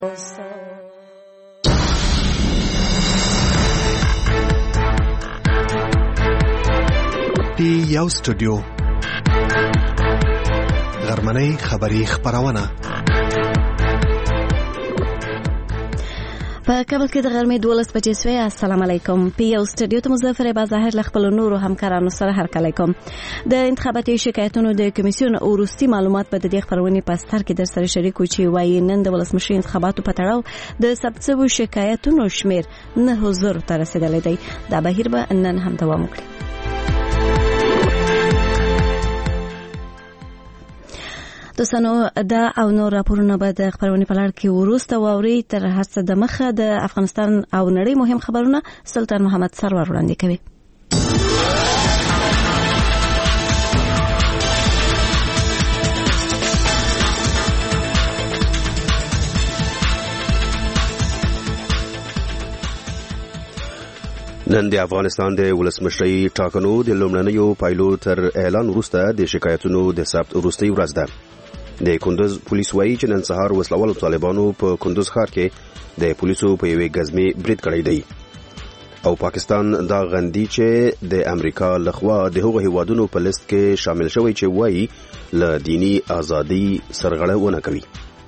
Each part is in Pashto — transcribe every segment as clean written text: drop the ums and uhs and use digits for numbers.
یو سټوډیو غرمنۍ خبری خبرونه په کابل کې د غرمې 12 بجې شوې. السلام علیکم. په یو سټوډیو ته مظفر بازاهر له خپل نورو همکارانو سره هرکلی کوم. د انتخاباتي شکایتونو د کمیسیون وروستي معلومات په دې خبرونه په ستر کې در سره شریکو چې وایي نن د ولسمشر انتخاباتو په تړاو د ثبت شویو شکایتونو شمیر 9000 ته رسیدلی دی. دا بهیر به نن هم دوام وکړي. دوستانو دا او نور راپورونه به د خبرونې په لړ کې وروسته واوري. تر هر څه د مخه د افغانستان او نړۍ مهم خبرونه سلطان محمد سرور وړاندې کوي. نن د افغانستان د ولسمشرۍ ټاکنو د لومړنیو پایلو تر اعلان وروسته د شکایتونو د ثبت وروستۍ ورځ ده. د کندوز پولیس وایي چې نن سهار وسلوالو طالبانو په کندوز ښار کې د پولیسو په یوې ګزمې برید کړی دی. او پاکستان دا غندي چې د امریکا لخوا د هغو هیوادونو په لیست کې شامل شوی چې وایي له دینی ازادي سرغړونه کوي.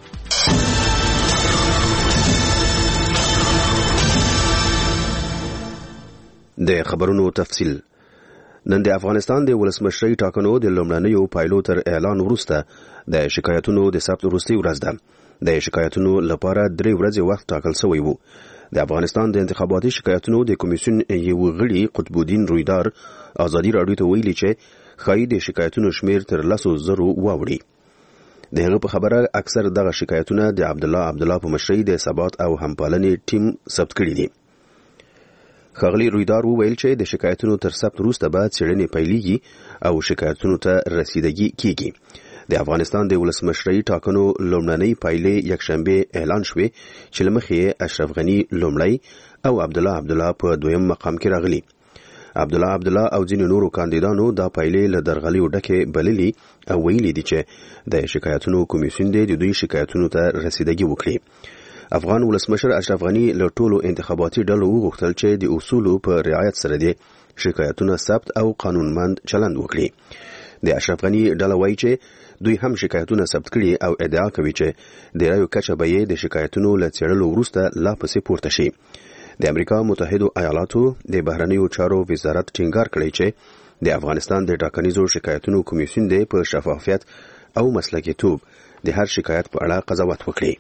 د خبرونو تفصیل. نن د افغانستان د ولسمشرۍ ټاکنو د لومړنیو پایلو تر اعلان وروسته د شکایتونو د ثبت وروستۍ ورځ ده. د شکایتونو لپاره 3 ورځې وخت ټاکل شوی و. د افغانستان د انتخاباتي شکایتونو د کمیسیون یو غړي قطب الدین رویدار ازادي راډیو ته ویلي چې خای د شکایتونو شمیر تر 100,000 واوړي. د هغه په خبره اکثر دغه شکایتونه د عبد الله په مشرۍ د ثبات او همپالنې ټیم ثبت کړي دي. خاغلی رویدار وویل چې د شکایتونو تر ثبت وروسته بعد څېړنې پیلېږي او شکایتونو ته رسیدګي کیږي. د افغانستان د ولسمشرۍ ټاکنو لومړنۍ پایلې یکشنبه اعلان شوې چې لمخې اشرف غنی لومړی او عبد الله په دویم مقام کې راغلي. عبد الله او ځینې نورو کاندیدانو دا پایلې له درغلي ډکه بللي او ویلي دي چې د شکایتونو کمیسیون د دوی شکایتونو ته رسیدګي وکړي. افغان ولسمشر اشرف غنی له ټولو انتخاباتي ډلو وغوښتل چې د اصولو په رعایت سره د شکایتونو ثبت او قانونمند چلند وکړي. د اشرف غنی ډله وایي چې دوی هم شکایتونه ثبت کړي او ادعا کوي چې د رایو کچه به د شکایتونو له څېړلو وروسته لا پسې پورته شي. د امریکا متحده ایالاتو د بهرنیو چارو وزارت ټینګار کړی چې د افغانستان د ټاکنیزو شکایتونو کمیسیون د په شفافیت او مسلکیتوب د هر شکایت په اړه قضاوت وکړي.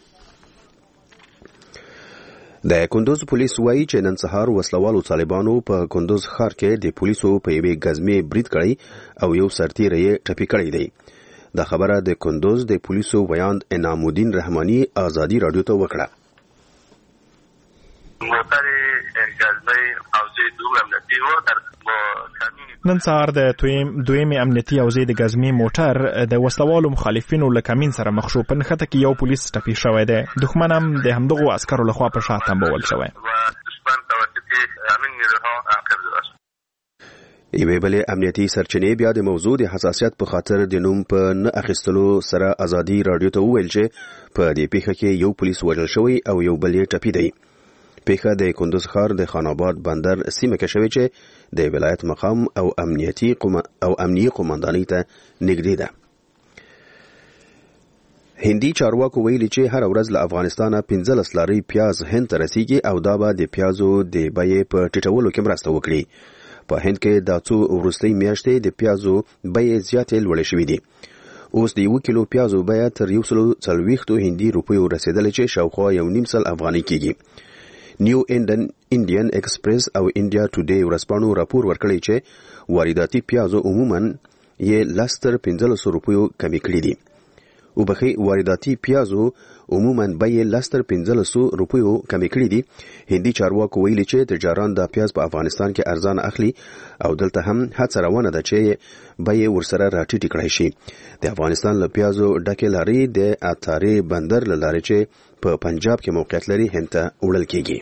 د کندوز پولیس وایي چې نن سهار وسلوالو طالبانو په کندوز ښار کې د پولیسو په یوې ګزمې برید کړی او یو سرتیری یې ټپي کړی دی. دا خبره د کندوز د پولیسو ویاند انعام الدین رحماني ازادي راډیو ته وکړه. نن سهار د دویمې امنیتي اوزې د ګزمې موټر د وسلوالو مخالفینو له کمین سره مخ شو. په نښته کې یو پولیس ټپي شوی دی. دښمن هم د همدغو عسکرو لخوا په شا تنبول شوی. یوې بلې امنیتي سرچینې بیا د موضوع د حساسیت په خاطر د نوم په نه اخیستلو سره ازادي راډیو ته وویل چې په دې پیښه کې یو پولیس وژل شوی او یو بل یې ټپي دی. پیښه د کندوز ښار د خان آباد بندر سیمه کې شوې چې د ولایت مقام او امنیتي قوماندانۍ ته نږدې ده. هندي چارواکو ویلي چې هر ورځ له افغانستانه 15 لارۍ پیاز هند ته رسیږي او دا به د پیازو د بیې په ټیټولو کې مرسته وکړي. په هند کې د څو وروستۍ میاشتې د پیازو بیې زیاتې لوړې شوې دي. اوس د 1 کیلو پیازو بیه تر 140 هندي روپیو رسیدلې چې شاوخوا 1.5 افغانۍ کېږي. نیو انډین ایکسپریس او انډیا ټوډے ورځپاڼو راپور ورکړی چې وارداتي پیازو عموماً یې 1500 روپیو کمی کړي دي. وبخي وارداتي پیازو عموماً بیې 1500 روپیو کمی کړي دي. هندي چارواکو ویلي چې تجاران د پیاز په افغانستان کې ارزان اخلي او دلته هم هڅه روانه ده چې بیې ورسره راټیټې کړای شي. د افغانستان له پیازو ډکې لارې د اتارې بندر له لارې چې په پنجاب کې موقعیت لري هند ته وړل کېږي.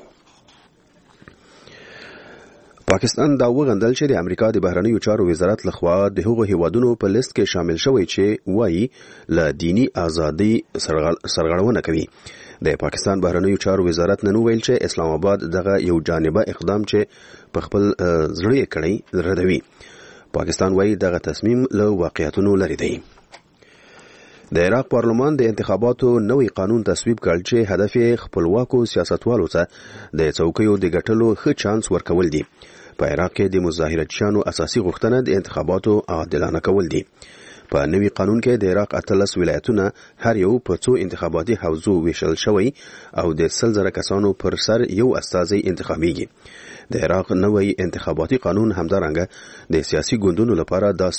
پاکستان دا وغندل چې د امریکا د بهرنیو چارو وزارت لخوا د هغو هیوادونو په لیست کې شامل شوی چې وایي له دینی ازادي سرغړونه کوي. د پاکستان بهرنیو چارو وزارت نن ویل چې اسلام آباد دغه یو جانبه اقدام چې په خپل زړه کړی ردوي. پاکستان وايي دغه تصمیم له واقعیتونو لري دی. د عراق پارلمان د انتخاباتو نوې قانون تصویب کړ چې هدف یې خپلواکو سیاستوالو ته د څوکیو د ګټلو ښه چانس ورکول دي. په عراق کې د مظاهرچیانو اساسي غوښتنه د انتخاباتو عادلانه کول دي. په نوي قانون کې د عراق 18 ولایتونه هر یو په څو انتخاباتي حوزو ویشل شوی او د 100,000 کسانو پر سر یو استازی انتخابيږي. د عراق نوي انتخاباتي قانون همدارنګه د سیاسي ګوندونو لپاره د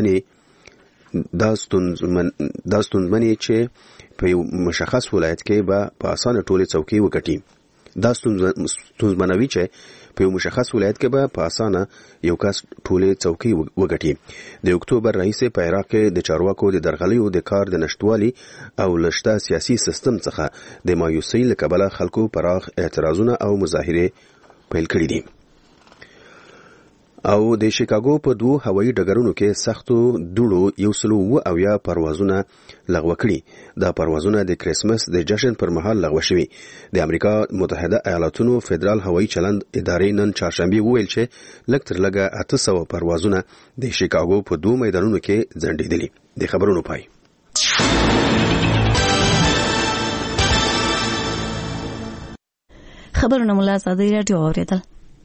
ستونزمنې چې په یو مشخص ولایت کې به په اسانه ټولې څوکۍ وګټي. دا ستونزمنوي چې په یو مشخص ولایت کې به په اسانه یو کس ټولې څوکۍ وګټي. د اکتوبر راهیسې په عراق کې د چارواکو د درغلیو د کار د نشټوالي او لشته سیاسي سیستم څخه د مایوسۍ له کبله خلکو پراخ اعتراضونه او مظاهرې پیل کړي دي. او د شیکاګو په 2 هوایي ډګرونو کې سختو دوړو 109 پروازونه لغوه کړي. دا پروازونه د کریسمس د جشن پر مهال لغوه شوي. د امریکا متحده ایالاتونو فدرال هوایي چلند ادارې نن چهارشنبه ویل چې لږ تر لږه 800 پروازونه د شیکاګو په 2 میدانونو کې ځنډېدلي. د خبرونو پای. خبرونه مولا ازادي راډیو اوریدل.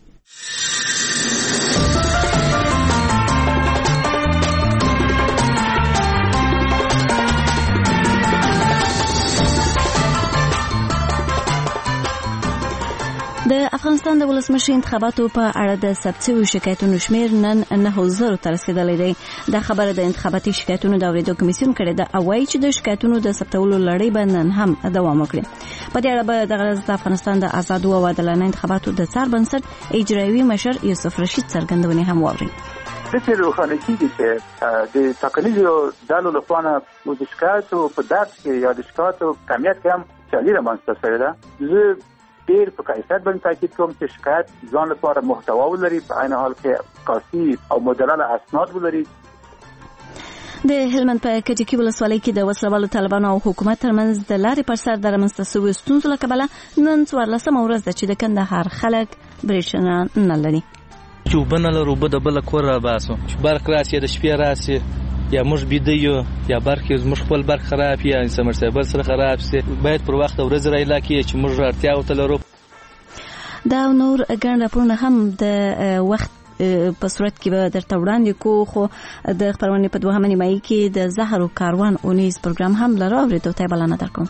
د افغانستان د ولسمشر انتخاباتو په اړه د ثبت شویو شکایتونو شمېر نن 9,000 ته رسیدلی دی. دا خبره د انتخاباتي شکایتونو د اورېدو کمیسیون کړې ده او وایي چې د شکایتونو د ثبتولو لړۍ به نن هم دوام وکړي. په دې اړه به د افغانستان د آزادو او عادلانه انتخاباتو د څار بنسټ اجرایوي مشر یوسف رشید څرګندونې هم واوري. د روښانه کیږي چې د تقلیدي ډلو لپاره د شکایتو په درد کې یا د شکایتو کمیت کې هم چالي رامنځته شوې ده. زه ډېر په کیفیت باندې تاکید کوم چې شکایت ځان لپاره محتوا ولري، په عین حال کې کافي او مدلل اسناد ولري. د هلمند په کټکی ولسوالۍ کې د وسلوالو طالبانو او حکومت ترمنځ د لارې پر سر د رامنځته شویو ستونزو له کبله نن 14مه ورځ ده چې د کندهار خلک برېښنا نه لري. چې اوبه نه لرو، اوبه د بله کور راباسو، چې برق راسي د شپې راسي یا موږ بیده یو یا برق موږ خپل برق خراب یا سمرسیبل سره خراب سي، باید پر وخت ورځ رایلا کې چې موږ اړتیا وته لرو. دا نور ګڼ راپورونه هم د وخت په صورت کې به درته وړاندې کو، خو د خبرونې په 2 نیمایي کې د زهرو کاروان اونیز پروګرام هم لرو اورېدو ته بلنه درکوم.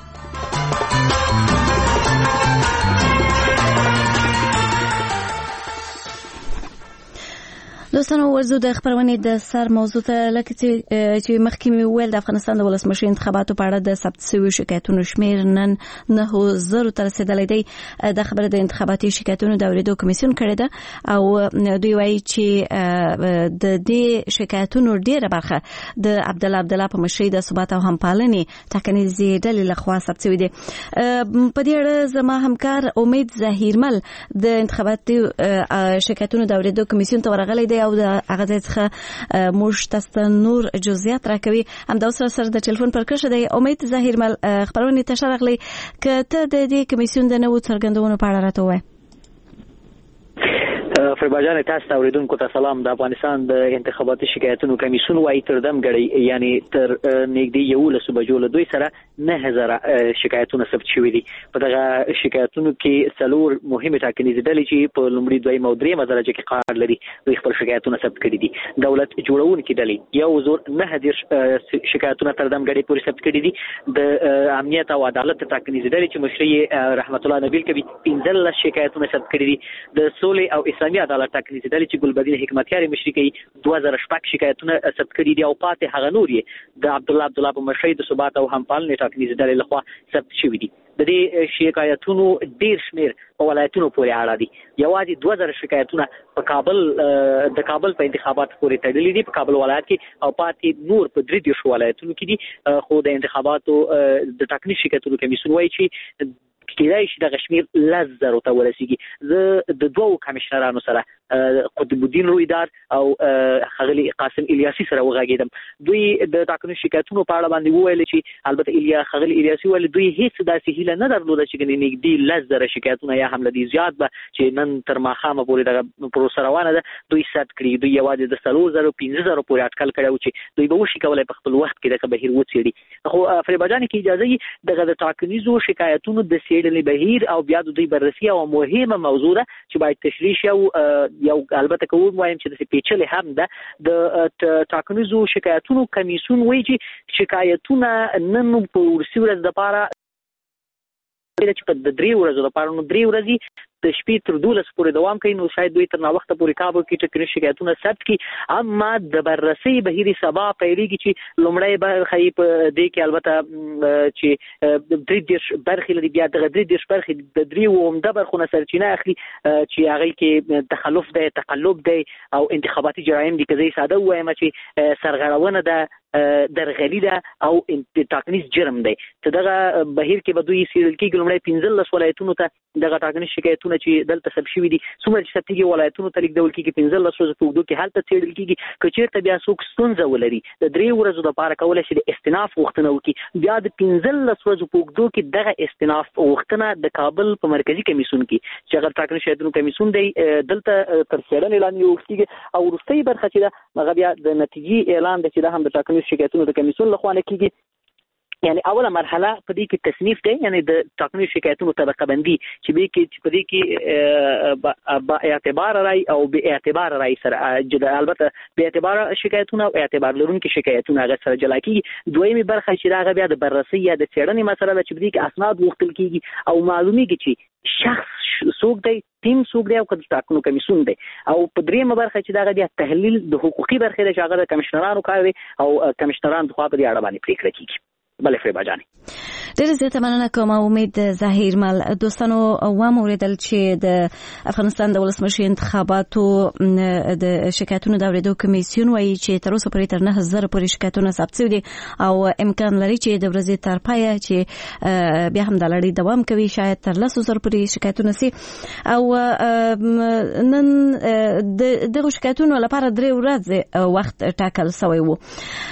دوستانو ورزو د خبرونې د سر موضوع ته لکه چې مخکې مې ویل د افغانستان د ولسمشر انتخاباتو په اړه د ثبت شویو شکایتونو شمېر نن 9,000 ته رسیدلی دی. دا خبره د انتخاباتي شکایتونو د اورېدو کمیسیون کړې ده او دوی وایي چې د دې شکایتونو ډېره برخه د عبدالله په مشرۍ د ثبات او همپالنې ټاکنیزې ډلې لخوا ثبت شوي دي. په دې اړه زما همکار امید ظهیرمل د انتخاباتي شکایتونو د اورېدو کمیسیون ته ورغلی دی او د هغه ځای څخه موږ تاسو نور جزئیات راکوي. همدا سره د ټلیفون پر کرښه دی. امید ظهیرمل، خبرونه ته راغلی که ته د دې کمیسیون د نوو څرګندونو په اړه راته ووایې. فریباجان تاسو ته اوریدونکو ته سلام. د افغانستان د انتخاباتي شکایتونو کمیسیون وايي تر دم غړي یعنی تر نږدې 11 بجو له دوی سره 9000 شکایتونه ثبت شوي دي. په دغه شکایتونو کې څلور مهمه ټاکنیزې ډلې چې په لومړي دویمه او دریمه درجه کې قرار لري دوی خپل شکایتونه ثبت کړي دي. دولت جوړونکي ډلې 1,019 شکایتونه تر دم غړي پورې ثبت کړي دي. د امنیت او عدالت ټاکنیزې ډلې چې مشري رحمت الله نبیل کوي 15 شکایتونه ثبت کړي دي. د سولې او اسلامي عدالت ټاکنیزې ډلې چې ګلبدین حکمتیار مشري کوي 2000 شکایتونه ثبت کړي دي او پاتې هغه نور یې د عبدالله په مشرۍ د ثبات او همپالنې ټاکنیزې ډلې لخوا ثبت شوي دي. د دې شکایتونو ډیر شمیر په ولایتونو پورې اړه دي. یوازې 2000 شکایتونه په کابل په انتخابات پورې تړلي دي په کابل ولایت کې او پاتې نور په 3 ولایتونو کې دي. خو د انتخاباتو د ټاکنیز شکایتونو کمیسیون وايي چې کېدای شي دغه شمېر 10,000 ته ورسیږي. زه د دوو کمشنرانو سره قطب الدین رویدار او ښاغلي قاسم الیاسي سره وغږېدم. دوی د ټاکنو شکایتونو په اړه باندې وویل چې البته ښاغلي الیاسي ویل دوی هیڅ داسې هیله نه درلوده چې نږدې 10,000 شکایتونه یا هم له دې زیات به چې نن تر ماښامه پورې دغه پروسه روانه ده دوی ثبت کړي. دوی یوازې د 4,000 15,000 پورې اټکل کړی و چې دوی به وشي کولی په خپل وخت کې دغه بهیر وڅېړي. خو فریبا جان کې اجازه وي دغه د ټاکنیزو شکایتونو د څېړنې بهیر او بیا د دوی بررسي او مهمه موضوع ده چې باید تشریح شي. یو البته که ووایم چې داسې پیچلې هم ده د ټاکنیزو شکایتونو کمیسیون وایي چې شکایتونه نن په وروستي ورځ دپاره چې په 3 ورځو دپاره نو 3 ورځې د شپې تر 12 پورې دوام کوي نو شاید دوی تر ناوخته پورې کار وکړي ټاکنیز شکایتونه ثبت کړي. اما د بررسۍ بهیر سبا پیلېږي چې لومړی برخه یې په دې کې البته چې 33 برخې لري بیا دغه 33 برخې د 3 عمده برخو نه سرچینه اخلي چې هغې کې تخلف دی تقلب دی او انتخاباتي جرایم دي. که زه یې ساده ووایم چې سرغړونه ده درغلي ده او ټاکنیز جرم دی. چې دغه بهیر کې به دوی څېړل کېږي لومړی 15 ولایتونو ته دغه ټاکنیز شکایتونه چې دلته ثبت شوي دي څومره چې ثبتېږي ولایتونو ته لیږدول کېږي 15 ورځو په اوږدو کې هلته څېړل کېږي. که چېرته بیا څوک ستونزه ولري د 3 ورځو دپاره کولی شي د استناف غوښتنه وکړي. بیا د 15 ورځو په اوږدو کې دغه استناف غوښتنه د کابل په مرکزي کمیسیون کې چې هغه ټاکنیز شکایتونو کمیسیون دی دلته تر څېړنې لاندې وکړي او وروستۍ برخه چې ده هغه بیا د نتیجې اعلان دی چې دا هم د ټاکنیز شکایتونو د کمیسیون لخوا نه کېږي. یعنی اوله مرحله په دې کې تصنیف دی یعنی د ټاکنیز شکایتونو طبقه بندي چې په دې کې با اعتبار رای او بې اعتبار رای سره البته بې اعتبار شکایتونه او اعتبار لرونکي شکایتونه هغه سره جلا کېږي. دویمه برخه چې هغه بیا د بررسۍ یا د څېړنې مسله ده چې په دې کې اسناد غوښتل کېږي او معلومیږي چې شخص څوک دی ټیم څوک دی او که د ټاکنو کمیسیون دی. او په دریمه برخه چې دغه بیا تحلیل د حقوقي برخې ده چې هغه د کمشنرانو کار دی او کمشنران د خوا په دې اړه باندې پرېکړه کېږي. بله فریبا جانې ډېره زیاته مننه کوم. امید ظاهر مل دوستانو واوریدل چې د افغانستان د ولسمشر انتخاباتو د شکایتونو د اورېدو کمیسیون وایي چې تر اوسه پورې تر 9,000 پورې شکایتونه ثبت شوي دي او امکان لري چې د ورځې تر پایه چې بیا هم د لړۍ دوام کوي شاید تر 10,000 پورې شکایتونه سي او نن دغه شکایتونو لپاره 3 ورځې وخت ټاکل شوی وو.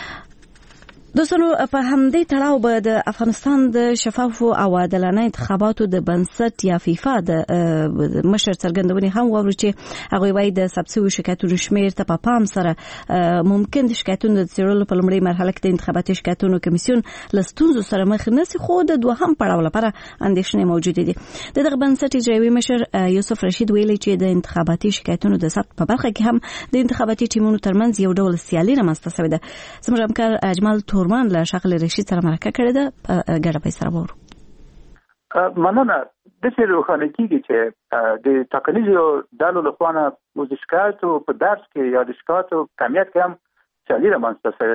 دوستانو په همدې تړاو به د افغانستان د شفافو او عادلانه انتخاباتو د بنسټ یا فیفا د مشر څرګندونې هم واورو چې هغوی وایي د ثبت شویو شکایتونو شمېر ته په پام سره ممکن د شکایتونو د څېړلو په لومړۍ مرحله کې د انتخاباتي شکایتونو کمیسیون له ستونزو سره مخ نه سي خو د دوهم پړاو لپاره اندېښنې موجودې دي. د دغه بنسټ اجرایوي مشر یوسف رشید ویلي چې د انتخاباتي شکایتونو د ثبت په برخه کې هم د انتخاباتي ټیمونو ترمنځ یو ډول سیالي رامنځته شوې ده. زموږ همکار اجمل تورمان له ښاغلي رشید سره مرکه کړې ده په ګډه به سره وورو. مننه. داسې روښانه کېږي چې د ټاکنیزو ډلو لخوا نه د شکایتو په درس کې یا د شکایتو کمیت کې هم سیالي رامنځته شوې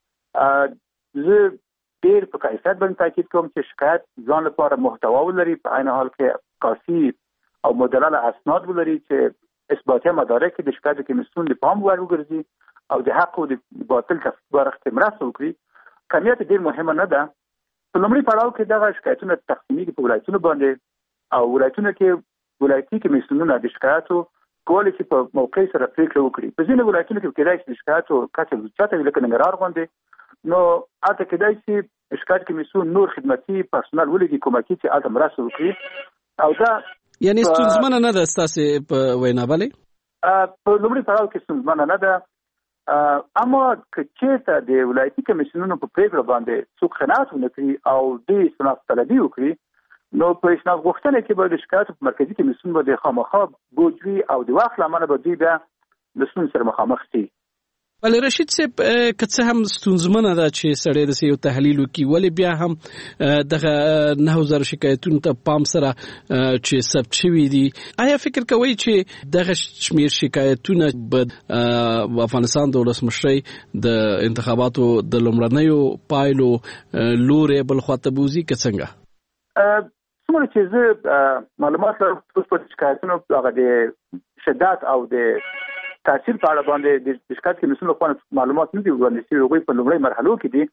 ده. زه ډېر په کیفیت باندې تاکید کوم چې شکایت ځان لپاره محتوا ولري په عین حال کې کافي او مدلل اسناد ولري چې اثباتي مدارک د شکایت کمیسیون د پام وړ وګرځي او د حق او د باطل تفصیل برخه مرسته وکړي. کمیت ډېر مهمه نه ده. په لومړي پړاو کې دغه شکایتونه تقسیمېږي په ولایتونو باندې او ولایتونو کې ولایتي کمیسیونونه د شکایتو کولی شي په موقع سره پرېکړه وکړي. په ځینې ولایتونو کې کېدای شي د شکایتو کچه زیاته وي لکه ننګرهار غوندې نو هلته کېدای شي شکایت کمیسیون نور خدمتي پرسونل ولیږي کومکي چې هلته مرسته وکړي او دا یعنې ستونزمنه نه ده ستاسې په وینا بلې؟ په لومړي پړاو کې ستونزمنه نه ده. اما که چېرته د ولایتي کمیسیونونو په پرېکړه باندې څوک قناعت ونه کړي او دوی استناف طلبي وکړي نو په استناف غوښتنه کې به د شکایتو په مرکزي کمیسیون باندې خامخا بوج وي او د وخت له امله به دوی بیا له ستونزو سره مخامخ شي. ولې رشید صاحب که څه هم ستونزمنه ده چې سړی داسې یو تحلیل وکړي ولې بیا هم دغه 9,000 شکایتونو ته پام سره چې ثبت شوي دي آیا فکر کوئ چې دغه شمېر شکایتونه به افغانستان د ولسمشرۍ د انتخاباتو د لومړنیو پایلو لورې بل خوا ته بوځي که څنګه؟ څومره چې زه معلومات لرم په شکایتونو هغه د شدت او د تاثیر په اړه باندې د شکایت کمیسیون لخوا معلومات نه دي وړاندې شوي. هغوی په لومړۍ مرحلو کې دي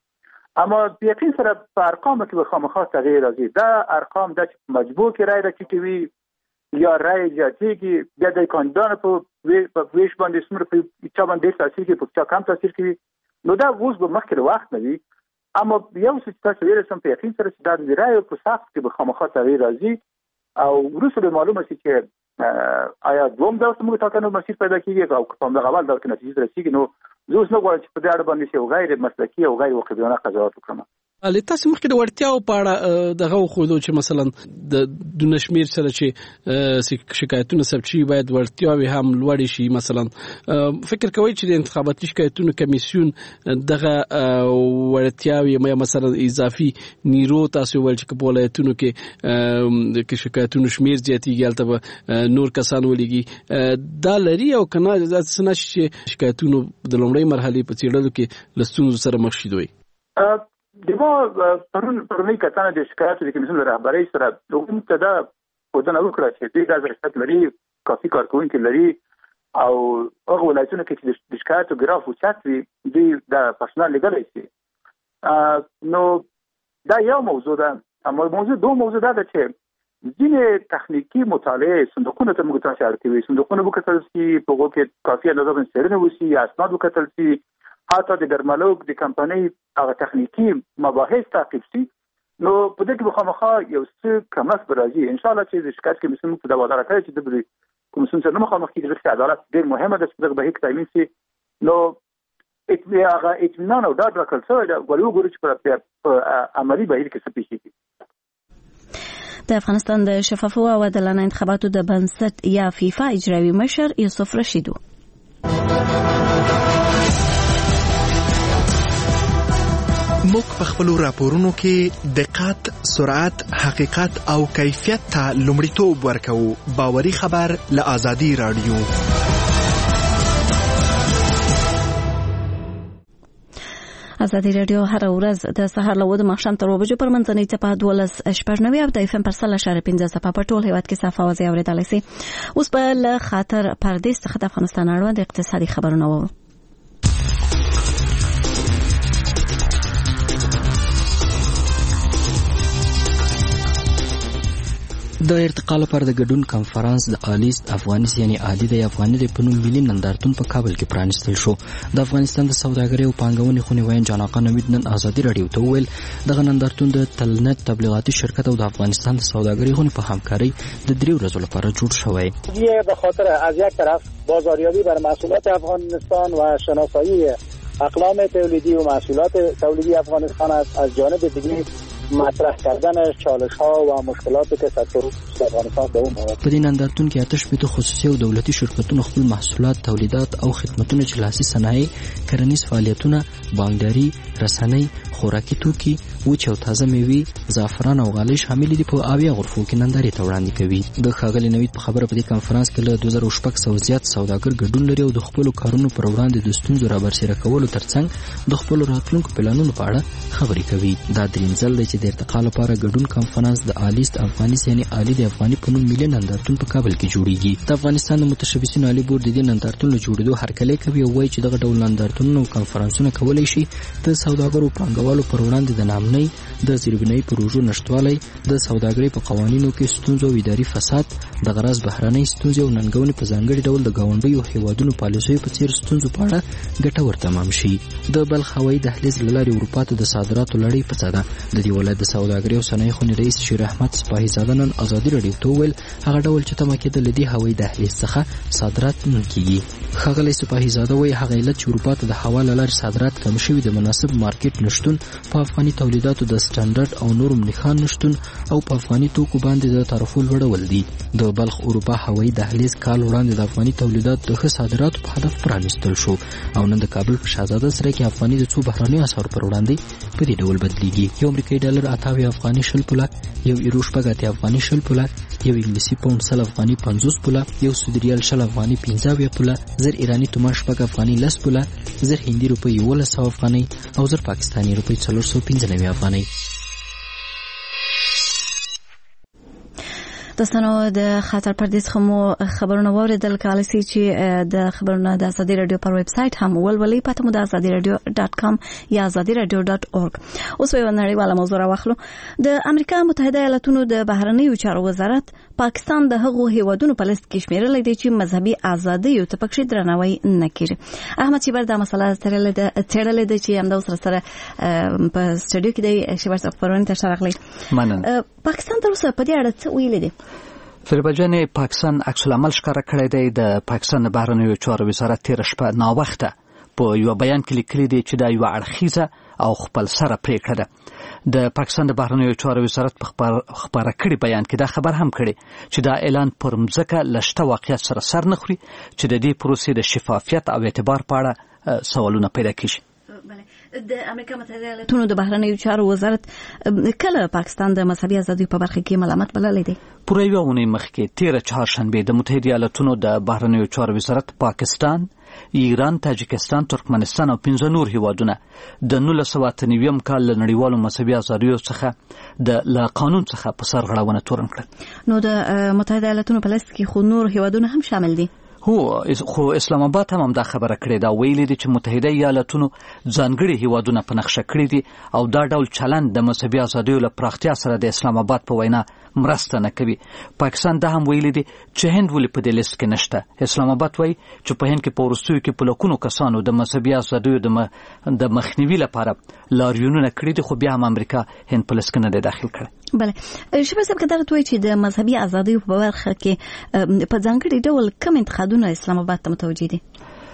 اما یقین سره په ارقامو کې به خامخا تغییر راځي. دا ارقام د مجبور کې رای راټیټوي یا رای زیاتېږي، د کاندیدانو په ویش باندې څومره په چا باندې تاثیر کوي، په چا کم تاثیر کوي. نو دا اوس به مخکې وخت نه وي. اما یو څه چې تاسو ویل سم په یقین سره چې دا د رای په ساحت کې به خامخا تغییر راځي او وروسته به معلومه شي چې آیا دوم دا موږ ټاکنو مسیر پیدا کیږي او کوم د اول د نتیجې رسیږي. نو زه اوس نه غواړم چې په دې اړه باندې یو غیر مسلکي او غیر واقعیانه قضاوت وکړم. تاسو مخکې د وړتیاو په اړه دغه خو چې مثلا د نشمیر سره چې شکایتونه ثبت شي باید وړتیاوي هم لوړ شي. مثلا فکر کوي چې د انتخاباتي شکایتونو کمیسیون دغه وړتیاوي یا مثلا اضافي نیرو تاسو ول چې په ولایتونو کې شکایتونو شمیر زیاتیږي البته نور کسان ولېږي دا لري او کنه ځکه چې شکایتونو د لومړی مرحله په څېړلو کې لستون سره مخ شي. دوی دغه پرونی کتنه د شکایتو د کمیسیون رهبرۍ سره دوی ته دا ودانه وکړه چې دوی د ریاست لري کافي کارکونکي لري او هغه ولایتونه کې چې د شکایتو ګراف اوچت وي دوی د پرسونل لګلای شي. نو دا یو موضوع ده. اما دوه موضوع ده چې ځینې تخنیکی مطالعه صندوقونه ته موږ تاسو اړتیا وي. صندوقونه وکتل شي په هغه کې کافي اندازه څېړنه وشي یا اسناد وکتل شي، حتی د درملوک د کمپنۍ هغه تخنیکی مباحث تعقیب شي. نو په دې کې به خامخا یو څه کمښت به راځي. ان شاء الله چې د شکایت کمیسیون په دا وعده راکړي چې د کمیسیون سره مخامخ کېږي چې عدالت ډېر مهمه ده چې دغه بهیک تامین شي. نو هغه اطمینان او ډاډ راکړل شوی ده. وګورو چې په عملي بهیر کې څه پیښیږي. د افغانستان د شفافو او عادلانه انتخاباتو د بنسټ یا فیفا اجرایي مشر یوسف رشیدو موږ په خپلو راپورونو کې دقت، سرعت، حقیقت او کیفیت ته لومړیتوب ورکوو. باوري خبر له آزادي رادیو. آزادي رادیو هر ورځ د سهار له 9 ماښام تر 2 بجو پر منځنۍ څپه 12.9 او د FM پر 3.15 څپه په ټول هیواد کې صفه اوازې اوریدلای شي. اوس په ل خاطر پردیس څخه د افغانستان اړوند اقتصادي خبرونه وو. د ارتقا لپاره د ګډون کانفرنس د آلیست افغانیس یعنی عالی د افغاني د پنوم ملي نندارتون په کابل کې پرانیستل شو. د افغانستان د سوداګرۍ او پانګونې خونې وین جان آقا نوید نن آزادي رادیو ته وویل دغه نندارتون د تلنت تبلیغاتي شرکت او د افغانستان د سوداګرۍ خونې په همکارۍ د 3 ورځو لپاره جوړ شوی. به خاطر از یک طرف بازاریابی بر محصولات افغانستان و شناسایی اقلام تولیدی و محصولات تولیدی افغانستان است، از جانب دیگه مطرح کردن چالش ها و مشکلاتی که سکتور افغانستان به اون مواد. په دې نندارتون کې آتش پېټو خصوصي او دولتي شرکتونو خپل محصولات، تولیدات او خدمتونه چې لاسي صنایع، کرنیز فعالیتونه، بانکداري، رسنۍ، خوراکي توکي، وچ او تازه میوې، زعفران او غالۍ شامل دي. په اویا غرفو کې نندارې ته وړاندې کوي. د ښاغلي نوید په خبره په دې کانفرنس کې له 2600 زیات سوداګر ګډون لري او د خپل کارونو پر وړاندې د ستونزو رابرسېره کولو ترڅنګ د خپل راتلونکو پلانونو په اړه خبرې کوي. دا دریم ځل دی چې د ارتقا لپاره ګډون کانفرنس د آلیست افغانیس یعنی عالی د افغاني په نوم ملي نندارتون په کابل کې جوړیږي. د افغانستان د متشبثینو عالی بورډ د دې نندارتون له جوړېدو هرکلی کوي او وایي چې دغه ډول نندارتونونه او کانفرنسونه کولی شي د سوداګرو پانګوالو پر وړاندې د نامنۍ، د زیربنایي پروژو نشتوالی، د سوداګرۍ په قوانینو کې ستونزو او اداري فساد، د غرض بهرنۍ ستونزې او ننګونې په ځانګړي ډول د ګاونډیو هیوادونو پالیسیو په څیر ستونزو په اړه ګټور تمام شي. د بلخ هوایي دهلیز له لارې اروپا ته د صادراتو لړۍ په څه ده؟ د دې ولایت د سوداګرۍ او صنایع خونې رئیس شیر احمد سپاهي زاده نن ازادي رادیو ته وویل هغه ډول چې تمه کېده له دې هوایي دهلیز څخه صادرات نه کیږي. ښاغلی سپاهي زاده وایي هغه علت چې اروپا ته د هوا له لارې صادرات کم شوي د مناسب مارکیټ نشتون، په افغاني تولیداتو د سټنډرډ او نورو نښان نشتون او په افغاني توکو باندې د تعرفو لوړول دي. د بلخ اروپا هوایي دهلیز کال وړاندې د افغاني تولیداتو د ښه صادراتو په هدف پرانیستل شو او نن د کابل په شهزاده سره کې افغاني د څو بهرنیو اسعارو پر وړاندې په دې ډول بدلیږي. یو امریکایي ډالر 88 افغاني 60 پوله، یو ایرو 80 افغاني 60 پوله، یو انګلیسي پاوند 100 افغاني 50 پوله، یو سعودي ریال 60 افغاني 15 پوله، زر ایرانی تومان 6 افغاني 10 پوله، زر هندي روپۍ 1100 افغاني او زر پاکستاني روپۍ 495 افغاني. تاسو د خطر پردیس خمو خبرونه واوریدل کالي چې د خبرونه د ازادي رادیو پر ویب سټ هم ولولي پته مو د azadiradio.com یا azadiradio.org. اوس په نړیواله موضوع راوخلو. د امریکا متحده ایالاتونو د بهرنیو چارو وزارت پاکستان د هغو هیوادونو په لیست کې شمیرل دي چې مذهبي ازادي او تپکشي درناوی نه کوي. احمد شیبر دا مسله تړلې ده چې همدا سره په سټډیو کې د شیبر خبرونه ته شارغلي. پاکستان تر اوسه په دې اړه څه ویلي دي؟ فریبجان پاکستان عکس العمل ښکاره کړی دی. د پاکستان بهرنیو چارو وزارت تیر شپه ناوخته په یو بیان کې لیکلي دی چې دا یو اړخیزه او خپل سره پریکړه ده. د پاکستان د بهرنیو چارو وزارت په خبره کړي بیان کې دا خبر هم کړي چې دا اعلان پر مځکه لشته واقعیت سره سر نه خوري چې د دې پروسې د شفافیت او اعتبار په اړه سوالونه پیدا کیږي. د امریکا متحده ایالاتونو د بهرنیو چارو وزارت کله پاکستان د مذهبي ازادۍ په برخه کې ملامت بللی دی؟ پوره یوه اونۍ مخکې تیره چهارشنبې د متحده ایالاتونو د بهرنیو چارو وزارت پاکستان، ایران، تاجکستان، ترکمنستان او 15 نور هیوادونه د 1998 کال له نړیوالو مذهبي ازادیو څخه له قانون څخه په سرغړونه تورن کړل. نو د متحده ایالاتونو په لیست کې خو نور هیوادونه هم شامل دي. خو اسلام آباد هم دا خبره کړې ده. ویلي دي چې متحده ایالاتونو ځانګړي هیوادونه په نقشه کړي دي او دا ډول چلند د مذهبي ازادیو له پراختیا سره د اسلام آباد په وینا مرسته نه کوي. پاکستان دا هم ویلي دي چې هند ولې په دې لیست کې نشته. اسلام آباد وایي چې په هند کې په وروستیو کې په لکونو کسانو د مذهبي ازادیو د مخنیوي لپاره لاریونونه کړي دي، خو بیا هم امریکا هند په لیست کې نه دی داخل کړی. بله شبه صاحب کدار توی چې د مذهبي ازادۍ په برخه کې په ځانګړي ډول کوم انتقادونه اسلام آباد ته متوجه دي؟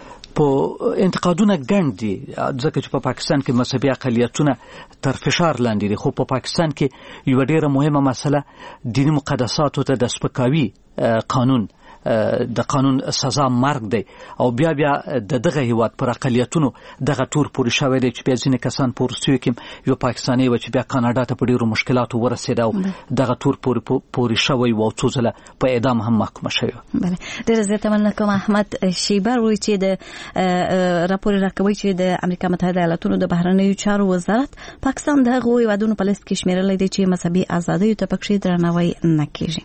په انتقادونه ګڼ دي ځکه چې په پاکستان کې مذهبي اقلیتونه تر فشار لاندې دي، خو په پاکستان کې یو ډیره مهمه مسله دیني مقدساتو ته د سپکاوي قانون د قانون سزا مرګ دی او بیا دغه هیواد پر اقلیتونو دغه تور پورې شوی دی چې بیا ځینې کسان په وروستیو کې یو پاکستاني و چې بیا کاناډا ته په ډیرو مشکلاتو ورسېده او دغه تور پورې شوی و او څو ځله په اعدام هم محکومه شوی. بله ډیره زیاته مننه کوم. احمد شیبر وایي چې د راپور راکوي چې د امریکا متحده ایالاتونو د بهرنیو چارو وزارت پاکستان د هغو هیوادونو په لیست کې شمیرلی دی چې مذهبي ازادیو ته پکې درناوی نه کیږي.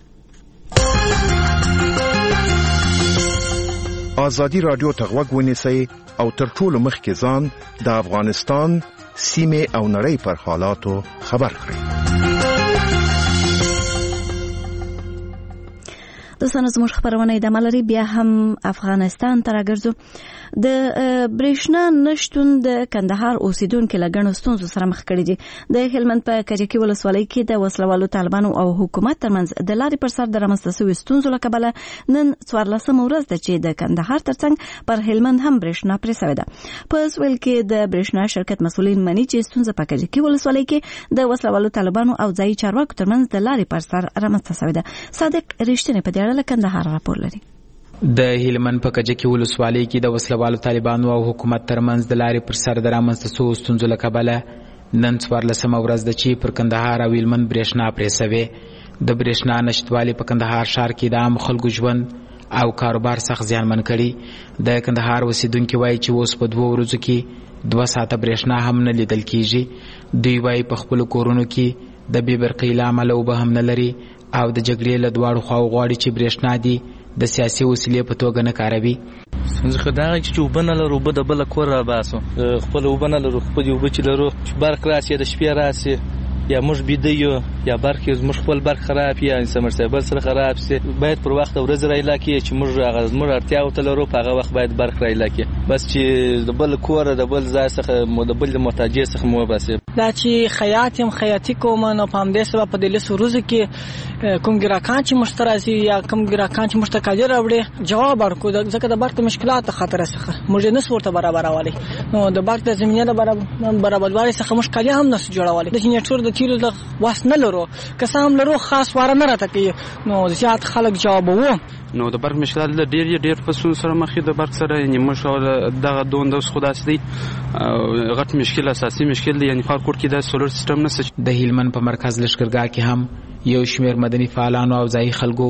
ازادي رادیو ته غوږ ونیسئ او تر ټولو مخکې ځان د افغانستان سیمه او نړۍ پر حالاتو خبر کړئ. دوستانو زموږ خبرونه د ملري بیا هم افغانستان ته راګرځو. د برېښنا نشټون د کندهار اوسیدونکو لګڼو ستونزو سره مخ کړي دي. د هلمند په کجکي ولسوالۍ کې د وسلوالو طالبانو او حکومت ترمنځ د لارې پر سر د رامنځته شویو ستونزو له کبله نن 14مه ورځ ده چې د کندهار ترڅنګ پر هلمند هم برېښنا پرې شوې ده. په سویل کې د برېښنا شرکت مسؤلین مني چې ستونزه په کجکي ولسوالۍ کې د وسلوالو طالبانو او ځایي چارواکو ترمنځ د لارې پر سر رامنځته شوې ده. صادق رښتینی په دې اړه له کندهار راپور لري. د هلمند په کجکي ولسوالۍ کې د وسلوالو طالبانو او حکومت ترمنځ د لارې پر سر د رامنځته شویو ستونزو له کبله نن 14مه ورځ ده چې پر کندهار او هلمند برېښنا پرې شوې. د برېښنا نشتوالي په کندهار ښار کې د عام خلکو ژوند او کاروبار سخت زیانمن کړي. د کندهار اوسیدونکي وایي چې اوس په 2 ورځو کې 2 ساعته برېښنا هم نه لیدل کیږي. دوی وایي په خپلو کورونو کې د بې برقۍ له امله اوبه هم نه لري او د جګړې له دواړو خواو غواړي چې برېښنا دي د سیاسي وسیلې په توګه نه کاروي. څنګه دا چې اوبه نه لرو، اوبه د بل کور را باسو، خپل اوبه نه لرو، خپل اوبه چې لرو برق راسي د شپې راسي یا موږ بيده یو یا برق موږ خپل برق خراب یا سمرسیبل سره خراب سي. باید پر وخت ورځ راځي کې چې موږ موږ اړتیا او تلرو په هغه وخت باید برق راځي کې بس چې د بل کور د بل ځای څخه د بل محتاجې څخه مو باسي. دا چې خیاطم خیاطي کوم نو پام دې سبب په دې سروز کې کوم ګراکان چې مشترازي یا کوم ګراکان چې مشتکاجر راوړي جواب ورکو ځکه د برق مشکلات خطر څخه موږ نه سورته برابرولې. نو د برق د زمينه د برابرولې څخه مشکل هم نه جوړولې. د جنریټور د تیلو د واس نه لرو کسام لرو خاص واره نه راته کوي. نو زیات خلک جواب وو. نو د برق مشکلات ډېر فصلونو سره مخې د برق سره یعنی مشکل دغه دوند اوس خداسي دی غټ مشکل اساسي مشکل دی یعنی خارکوټ کې د سولر سیستم نشته. د هلمند په مرکز لشکرګاه کې هم یو شمیر مدني فعالانو او ځایي خلکو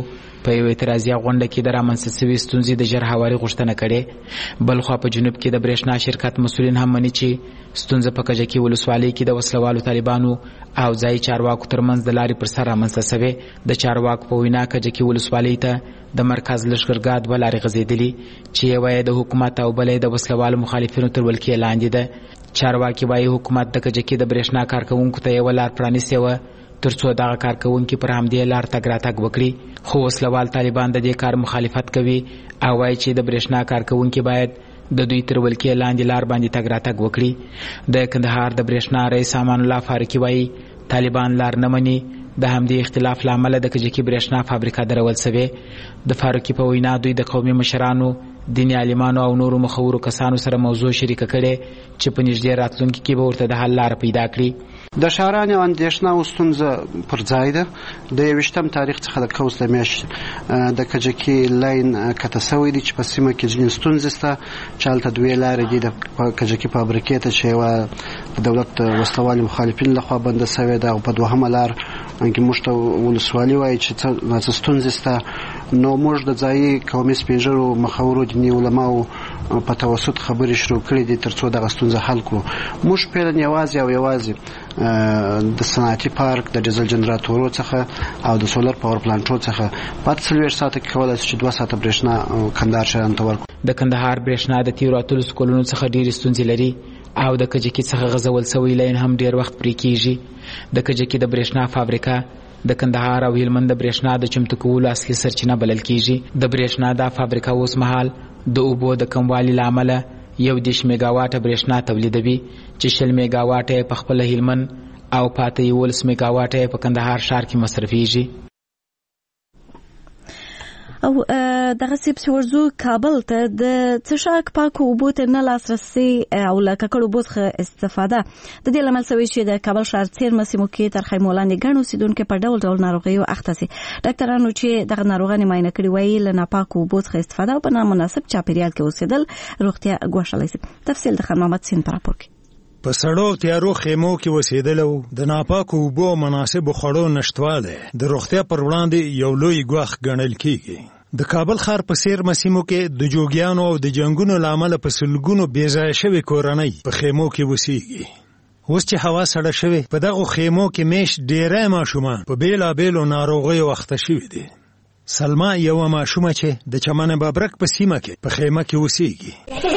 په یو اعتراضي غونډه کې د رامنځته شوې ستونزې د ژر هواري غوښتنه کړې. بل خو په جنوب کې د برېښنا شرکت مسؤلین هم مني چې ستونزه په کجکي ولسوالۍ کې د وسلوالو طالبانو او ځای چارواکو ترمنځ د لارې پر سر رامنځته شوې. د چارواکو په وینا کجکي ولسوالۍ ته د مرکز لښکرګاه دوه لارې غځېدلې چې یوه یې د حکومت او بله یې د وسلوالو مخالفینو تر ولکې لاندې ده. چارواکي وایي حکومت د کجکي د برېښنا کارکوونکو ته یوه لار پرانیستې وه ترڅو دغه کارکوونکي پر همدې لار تګ راتګ وکړي، خو وسلوال طالبان د دې کار مخالفت کوي او وایي چې د برېښنا کارکوونکي باید د دوی تر ولکې لاندې لار باندې تګ راتګ وکړي. د کندهار د برېښنا رئیس امان الله فاروقي وایي طالبان لار نه مني، د همدې اختلاف له امله د کجکي برېښنا فابریکه درول سوې. د فاروقي په وینا دوی د قومي مشرانو، دیني عالمانو او نورو مخورو کسانو سره موضوع شریکه کړې چې په نږدې راتلونکي کې به ورته د حل لاره پیدا کړي. د شاعرانو اندېښنه او ستونزه پر ځای ده. د 21م تاریخ څخه د کوز د میاشتې د کجکي لاین کته سوی دی چې په سیمه کې ځینې ستونزې شته چې هلته دوې لارې دي د کجکي فابریکې ته چې یوه د دولت وسلوالو مخالفین لخوا بنده سوې ده او په دوهمه لار کې موږ ته ولسوالي وایي چې څه ستونزې شته. نو موږ د ځایي قومي سپین ږیرو، مخورو، دیني علماو په توسط خبرې شروع کړې دي ترڅو دغه ستونزه حل کړو. موږ فعلا یوازې د صنعتي پارک د ډیزل جنراتورو څخه او د سولر پاور پلانټو څخه په 40 ساعته کې کولای شو چې 2 ساعته برېښنا کندهار شهر ته ورکړو. د کندهار برېښنا د تیرو اتلو سکولونو څخه ډېرې ستونزې لري او د کجکي څخه غځول سوی لاین هم ډېر وخت پرې کیږي. د کجکي د برېښنا فابریکه د کندهار او هلمند د برېښنا د چمتو کولو اصلي سرچینه بلل کیږي. د برېښنا دا فابریکه اوس مهال د اوبو د کموالي له امله 10 میگا واټه برېښنا تولیدوي چې 20 میگا واټه په خپل هلمند او پاته 11 میگا واټه په کندهار ښار کې مصرفيږي. او دغه سیب ورزو کابل ته د څښاک پاکو اوبو ته نه لاسرسي او له ککړو اوبو څخه استفاده د دې لامل شوی چې د کابل ښار څیرمه سیمو کې تر خیمولاندې ګڼ اوسیدونکو په ډول ډول ناروغیو اخته سي. ډاکټرانو چې دغه ناروغانې معاینه کړي وایي له ناپاکو اوبو څخه استفاده او په نامناسب چاپیریال کې اوسېدل روغتیا ګواښلی سي. تفصیل د خان محمد سین پر راپور کې. په سړو تیارو خیمو کې وسیدل او د ناپاکو اوبو مناسب خړو نشټواله د روغتیا پر وړاندې یو لوی ګواښ ګڼل کیږي. د کابل ښار په سیر مسیمو کې د جوګیانو او د جنگونو لامل په سلګونو بیځای شوی کورنۍ په خیمو کې وسیږي. اوس چې هوا سړه شوی په دغه خیمو کې میش ډیره ماشومان په بیلابیلو ناروغیو اخته شوي دي. سلما یو ماشومه چې د چمن بابرک په سیمه کې په خیمه کې وسیږي.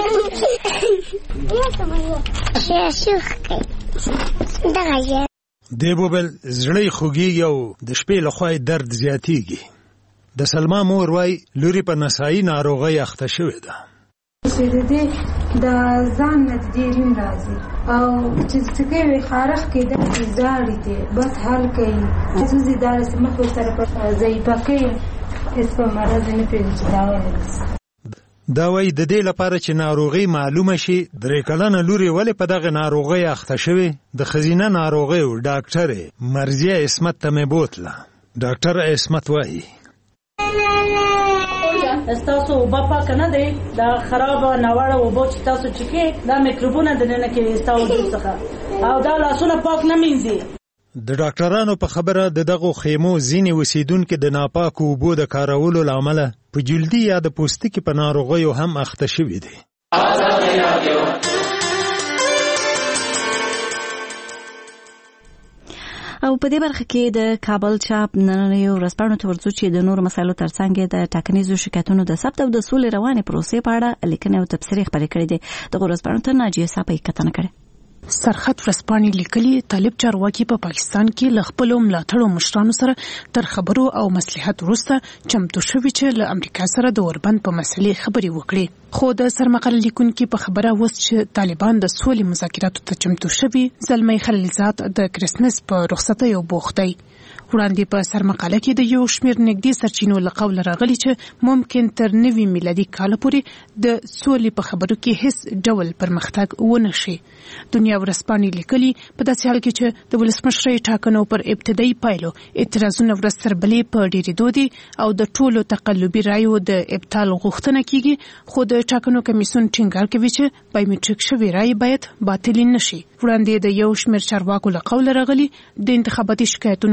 دیبوبل زړی خوږیږي او د شپې لخوا درد زیاتیږي. د سلما مور وای لوري په نسایي ناروغي اخته شوې ده. چې دې د ځان نه ډیرین راځي او چې څنګه وي خارخ کې د زاړې دي بس حل کوي چې زې دار سمخ سره په ځای پکې اس په مرز نه پیږي دا وای د دې لپاره چې ناروغي معلومه شي درې کلنه لوري ولې په دغه ناروغي اخته شوې د خزینه ناروغي او ډاکټر مرزیه اسمت ته مې بوتله. ډاکټر اسمت وای تاسو وبا پاک نه دی دا خراب ناوړه وبو چې تاسو چکه دا میکروبونه د نه کې تاسو څخه او دا لاسونه پاک نه مینځي. د ډاکټرانو په خبره دغه خیمو ځینې اوسیدونکو د ناپاکو اوبو د کارولو لامل په جلدی یا د پوستکي په ناروغیو هم اخته شوي دي. او په دې برخه کې د کابل چاپ نننیو ورځپاڼو ته ورځو چې د نور مسایلو ترڅنګ د ټاکنیزو شکایتونو د ثبت او د سولې روانې پروسې په اړه لیکنې او تبصرې خپرې کړې دي. د ورځپاڼو ته ناجیه صاحب کتنه کړې. سرخط ورځپاڼې لیکلي طالب چارواکي په پاکستان کې ل خپل ملاتړو مشرانو سره تر خبرو او مصلحت وروسته چمتو شوی چې له امریکا سره د اوربند په مسلې خبرې وکړي. خو د سرمقاله لیکونکو په خبره وس چې طالبان د سولې مذاکراتو ته چمتو شوي زلمی خلیلزاد د کریسمس په رخصتیو بوخت دی. وړاندې په سرمقاله کې د یو شمېر نږدې سرچینو له قوله راغلي چې ممکن تر نوي میلادي کال پورې د سولې په خبرو کې هیڅ ډول پرمختګ ونه شي. دنیا ورځپاڼې لیکلي په داسې حال کې چې د ولسمشرۍ ټاکنو پر ابتدایي پایلو اعتراضونه ورځ تر بلې په ډېرېدو دي او د ټولو تقلبي رایو د ابطال غوښتنه کیږي، خو د ټاکنو کمیسیون ټینګار کوي چې بایومټریک شوي رایې باید باطل نشي. وړاندې د یو شمېر چارواکو له قوله راغلي د انتخاباتي شکایتونو کمیسیون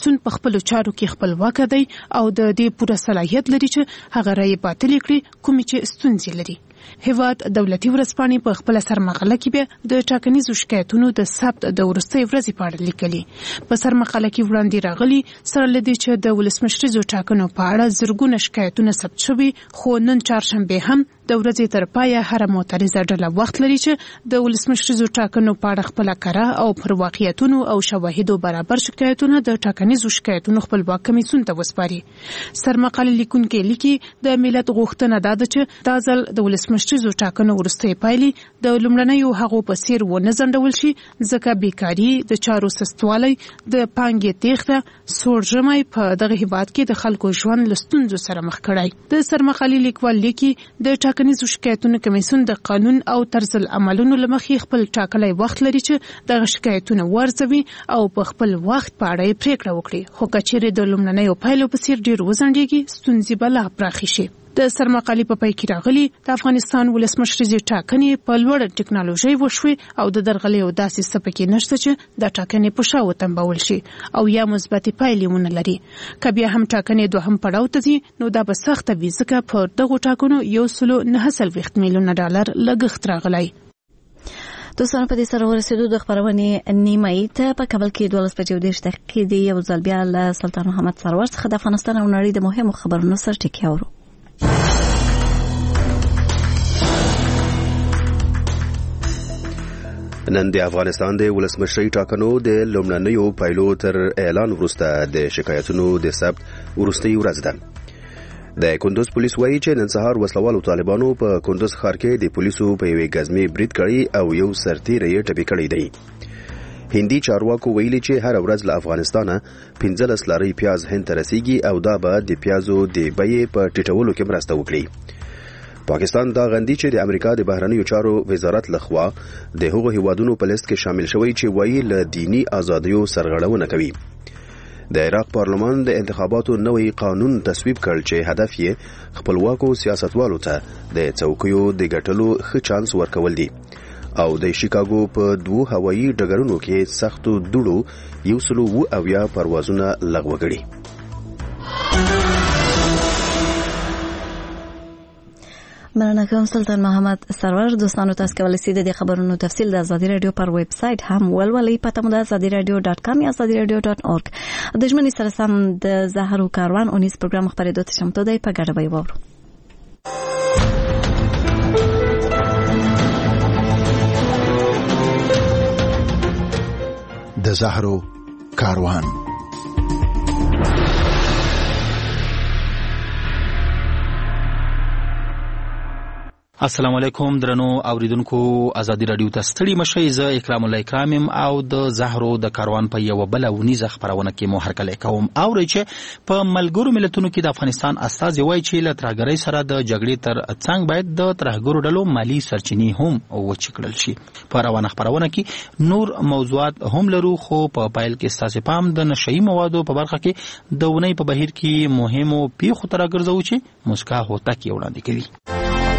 کمیسیون په خپل چارو کې خپلواک دی او د دې پوره صلاحیت لري چې هغه رائے باطل کړي کومې چې ستونزې لري. هیواد دولتي ورځپاڼې په خپل سرمقاله کې به د ټاکنیزو شکایتونو د ثبت د وروستۍ ورځې په اړه لیکلي. په سرمقاله کې وړاندې راغلي سره لدی چې د ولسمشریزو ټاکنو په اړه زرګونه شکایتونه ثبت شوي، خو نن چهارشنبه هم د ورځې تر پایه هر معترضه ډله وخت لري چې د ولسمشریزو ټاکنو په اړه خپل کاره او پر واقعیتونو او شواهدو برابر شکایتونه د ټاکنیزو شکایتونو خپلواک کمیسیون ته وسپاري. سرمقاله لیکونکي لیکي د ملت غوښتنه ده چې دا ځل د ولسمشریزو ټاکنو وروستۍ پایلې د لومړنیو هغو په څیر ونه ځنډول شي، ځکه بیکاري، د چارو سستوالی، د پانګې تېښته، سوړ ژمی په دغه هیواد کې د خلکو ژوند له ستونزو سره مخ کړی. د سرمقالې لیکوال لیکي د ټاکنیزو شکایتونو کمیسیون د قانون او طرز العملونو له مخې خپل ټاکلی وخت لري چې دغه شکایتونه وارزوي او په خپل وخت په اړه یې پریکړه وکړي، خو که چیرې د لومړنیو پایلو په څیر ډېر وځنډېږي ستونزې به لا پراخې شي. د سرمقالې په پای کې راغلي د افغانستان ولسمشریزې ټاکنې په لوړه ټکنالوژي وشوې او د درغلیو داسې څه پکې نشته چې د ټاکنې په شا وتنبول شي او یا مثبتې پایلې ونه لري. که بیا هم ټاکنې دوهم پړاو ته ځي نو دا به سخته وي، ځکه په دغو ټاکنو $1.9 میلیون لګښت راغلی. دوستانو په دې سره ورسېدو د خبرونې نیمایي ته. په کابل کې 12:20 دقیقې دی. یو ځل بیا له سلطان محمد سرور څخه د افغانستان او نړۍ د مهمو خبرونو سره ټکي اورو. نن د افغانستان د ولسمشرۍ ټاکنو د لومړنیو پایلو تر اعلان وروسته د شکایتونو د ثبت وروستۍ ورځ ده. د کندوز پولیس وایي چې نن سهار وسلوالو طالبانو په کندوز ښار کې د پولیسو په یوې ګزمې برید کړی او یو سرتیری یې ټپي کړی دی. هندي چارواکو ویلي چې هر ورځ له افغانستانه 15 لارۍ پیاز هند ته رسیږي او دا به د پیازو د بیې په ټیټولو کې مرسته وکړي. پاکستان دا غندي چې د امریکا د بهرنیو چارو وزارت لخوا د هغو هیوادونو په لیست کې شامل شوی چې وایي له دینی ازادیو سرغړونه کوي. د عراق پارلمان د انتخاباتو نوی قانون تصویب کړ چې هدف یې خپلواکو سیاستوالو ته د څوکیو د ګټلو ښه چانس ورکول دي او د شیکاګو په 2 هوایي ډګرونو کې سختو دوړو 170 پروازونه لغوه کړي. مننه کوم سلطان محمد سرور. دوستانو تاسو کولی شئ د خبرونو تفصیل د ازادي رادیو پر ویب سټ هم ولولئ. پته مو ده azadiradio.com یا azadiradio.org. د ژمنې سره سم د زهرو کاروان اونیز پروګرام خبرېدو ته چمتو دی. په ګډه به وورو. د زهرو کاروان. السلام علیکم درنو اوریدونکو، ازادي رادیو ته ستړي مشئ. زه اکرام الله اکرامم او د زهرو د کاروان په یو بل ونیزه خبرونه کې مو هرکلی کوم. اورئ چې په ملګرو ملتونو کې د افغانستان استازي وایي چې له ترهګرۍ سره د جګړې تر څنګ باید د ترهګرو ډلو مالی سرچینې هم وچې کړل شي. په روانه خبرونه کې نور موضوعات هم لرو، خو په پایل کې ستاسو پام د نشئی موادو په برخه کې د ونې په بهیر کې مهمو پیښو ته راګرځو چې مسکا هوتک وړاندې کوي.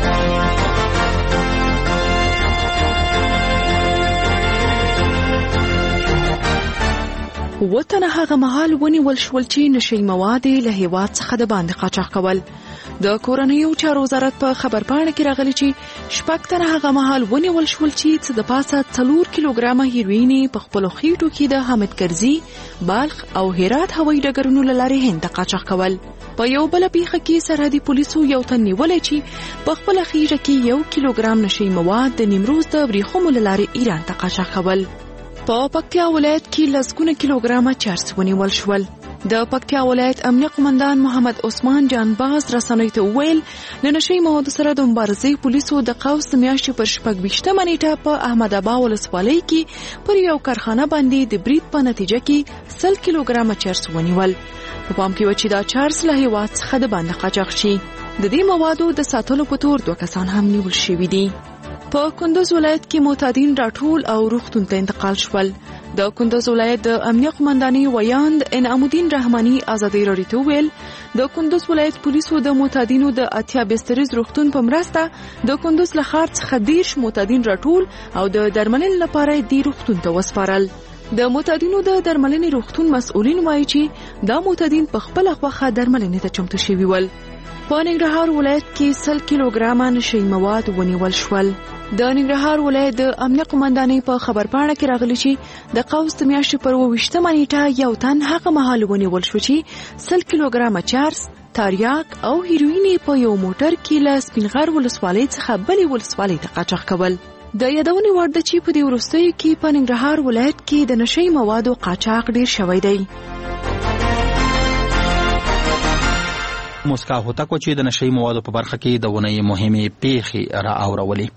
وطن هغه مهال ونیول شول چې نشئی مواد له هیواد څخه د باندې قاچاق کول. د کورنیو چارو وزارت په خبرپاڼه کې راغلی چې 6 تنه هغه مهال ونیول شول چې څه د پاسه 4 کیلوګرامه هیروین په خپل خېټو کې د حامد کرزي، بلخ او هرات هوایي ډګرونو له لارې هند ته قاچاق کول. په یو بل پیښه کې سرحدي پولیسو یو تن نیولې چې په خپل خېټه کې 1 کیلوګرام نشئی مواد د نیمروز د بریښمو له لارې ایران ته قاچاق کول. په پکتیا ولایت کې لسګونه کیلوګرامه چرس ونیول شول. د پکتیا ولایت امنیه قومندان محمد عثمان جانباز رسنیو ته وویل د نشئی موادو سره د مبارزې پولیسو د قوس د میاشتې پر 26 نیټه په احمد آباد ولسوالۍ کې پر یو کارخانه باندې د برید په نتیجه کې 100 کیلوګرامه چرس ونیول. په پام کې و چې دا چرس له هیواد څخه د باندې قاچاق شي. د دې موادو د ساتلو په تور 2 کسان هم نیول شوي دي. په کندوز ولایت کې معتادین راټول او روغتون ته انتقال شول. د کندوز ولایت د امنیه قومندانۍ ویاند انعام الدین رحماني ازادي رادیو ته ویل د کندوز ولایت پولیسو د معتادینو د اتیا بستریز روغتون په مرسته د کندوز له ښار څخه 10 معتادین راټول او د درملنې لپاره د روغتون ته وسپارل. د معتادینو د درملنې روغتون مسؤلین وایي چې دا معتادین په خپل خوخه درملنې ته چمتو شوي ول. په ننګرهار ولایت کې 100 کیلوګرامه نشي مواد ونیول شول. د ننګرهار ولایت د امنیه قومندانۍ په خبرپاڼه کې راغلي چې د قوس د میاشتې پر 28مه نیټه یو تن هغه مهال ونیول شو چې 100 کیلوګرامه چارس، تاریاک او هیروین په یو موټر کې له سپینغر ولسوالۍ څخه بلې ولسوالۍ ته قاچاق کول. د یادونې وړ ده چې په دې وروستیو کې په ننګرهار ولایت کې د نشي موادو قاچاق ډیر شوی دی. موسکا هوتک چې د نشي موادو په برخه کې د ونې مهمې پیښې را اورولې.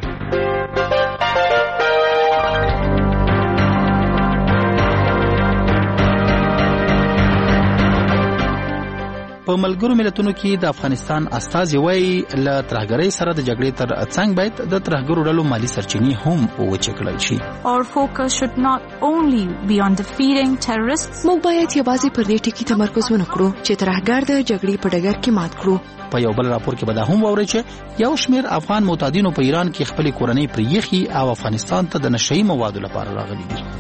په ملګرو ملتونو کې د افغانستان استازي وایي له ترهګرۍ سره د جګړې تر څنګ باید د ترهګرو ډلو مالي سرچینې هم وچکړل شي. Our focus should not only be on defeating terrorists. موږ باید یوازې پر دې ټکي تمرکز ونه کړو چې ترهګر د جګړې په ډګر کې مات کړو. په یو بل راپور کې به دا هم واورئ چې یو شمېر افغان معتادینو په ایران کې خپلې کورنۍ پرېښي او افغانستان ته د نشهیي موادو لپاره راغلي دي.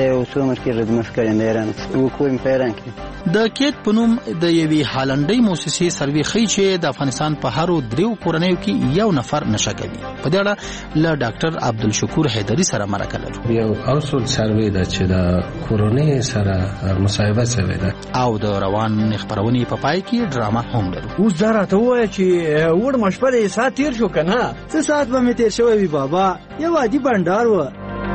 د کیټ په نوم د یوې هالنډۍ موسسې سروې ښیي چې د افغانستان په هرو 3 کورنیو کې یو نفر نشه کوي. په دې اړه له ډاکټر عبدالشکور حیدري سره مرکه لرو. یو اصول سروې ده چې د کورنۍ سره مصاحبه شوې ده او د روان خبرونې په پای کې ډرامه هم لرو. اوس دا راته وایي چې وړ مشپړې ساعت تیر شو که نه؟ څه ساعت به مې تیر شوی وي بابا، یو عادي بنډار و.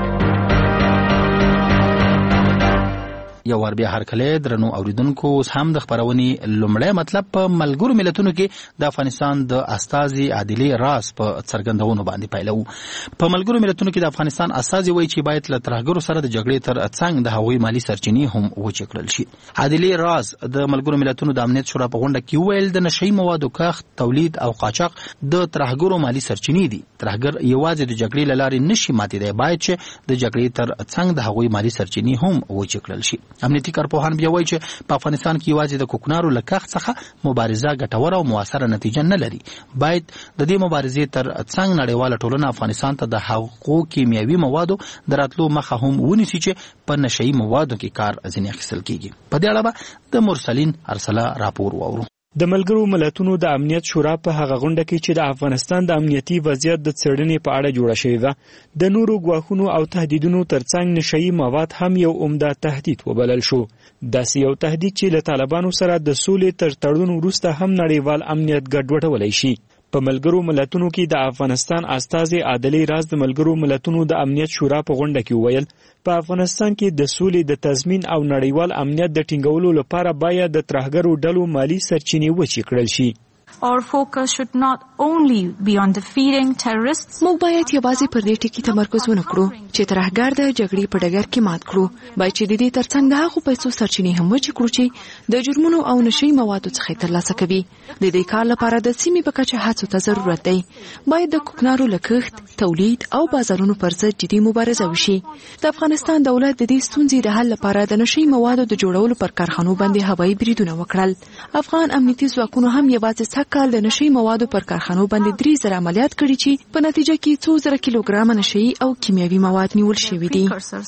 یو ور بیا هرکله درنو اوریدونکو اوس هم د خبرونې لومړی مطلب په ملګرو ملتونو کې د افغانستان د استازي عادلې راز په څرګندونو باندې پیلو. په ملګرو ملتونو کې د افغانستان استازي وایي چې باید له ترهګرو سره د جګړې تر څنګ د هغوی مالي سرچینې هم وچکړل شي. عادلې راز د ملګرو ملتونو د امنیت شورا په غونډه کې ویل د نشهیي موادو کښت، تولید او قاچاق د ترهګرو مالي سرچینې دي. ترهګر یوازې د جګړې له لارې نشي ماتېدای، باید چې د جګړې تر څنګ د هغوی مالي سرچینې هم وچکړل شي. امنیتي کارپوهان بیا وایي چې په افغانستان کې یوازې د کوکنارو له کښت څخه مبارزه ګټوره او موثره نتیجه نه لري. باید د دې مبارزې تر څنګ نړیواله ټولنه افغانستان ته د هغو کیمیاوي موادو د راتلو مخه هم ونیسي چې په نشهیي موادو کې کار ځینې اخیستل کیږي. په دې اړه به د مرسلین ارسله راپور واورو. د ملګرو ملتونو د امنیت شورا په هغه غونډه کې چې د افغانستان د امنیتي وضعیت د څېړنې په اړه جوړه شوې ده، د نورو ګواښونو او تهدیدونو ترڅنګ نشهیي مواد هم یو عمده تهدید وبلل شو. داسې یو تهدید چې له طالبانو سره د سولې تر تړون وروسته هم نړیوال امنیت ګډوډولی شي. په ملګرو ملتونو کې د افغانستان استازي عادلې راز د ملګرو ملتونو د امنیت شورا په غونډه کې وویل په افغانستان کې د سولې د تضمین او نړیوال امنیت د ټینګولو لپاره باید د ترهګرو ډلو مالي سرچینې وچې کړل شي. Our focus should not only be on defeating terrorists. موږ باید یوازې پر دې ټکي تمرکز ونه کړو چې ترهګر د جګړې په ډګر کې مات کړو. باید چې د دې ترڅنګ د هغو پیسو سرچینې هم وچې کړو چې د جرمونو او نشهیي موادو څخه ترلاسه کوي. د دې کار لپاره د سیمې په کچه هڅو ته ضرورت دی. باید د کوکنارو له کښت، تولید او بازارونو پر ضد جدي مبارزه وشي. د افغانستان دولت د دې ستونزې د حل لپاره د نشهیي موادو د جوړولو پر کارخانو باندې هوایي بریدونه وکړل. افغان امنیتي ځواکونو هم یوازې کال د نشهیي موادو پر کارخانو باندې 3000 عملیات کړي چې په نتیجه کې 2000 کیلوګرامه نشهیي او کیمیاوي مواد نیول شوي دي.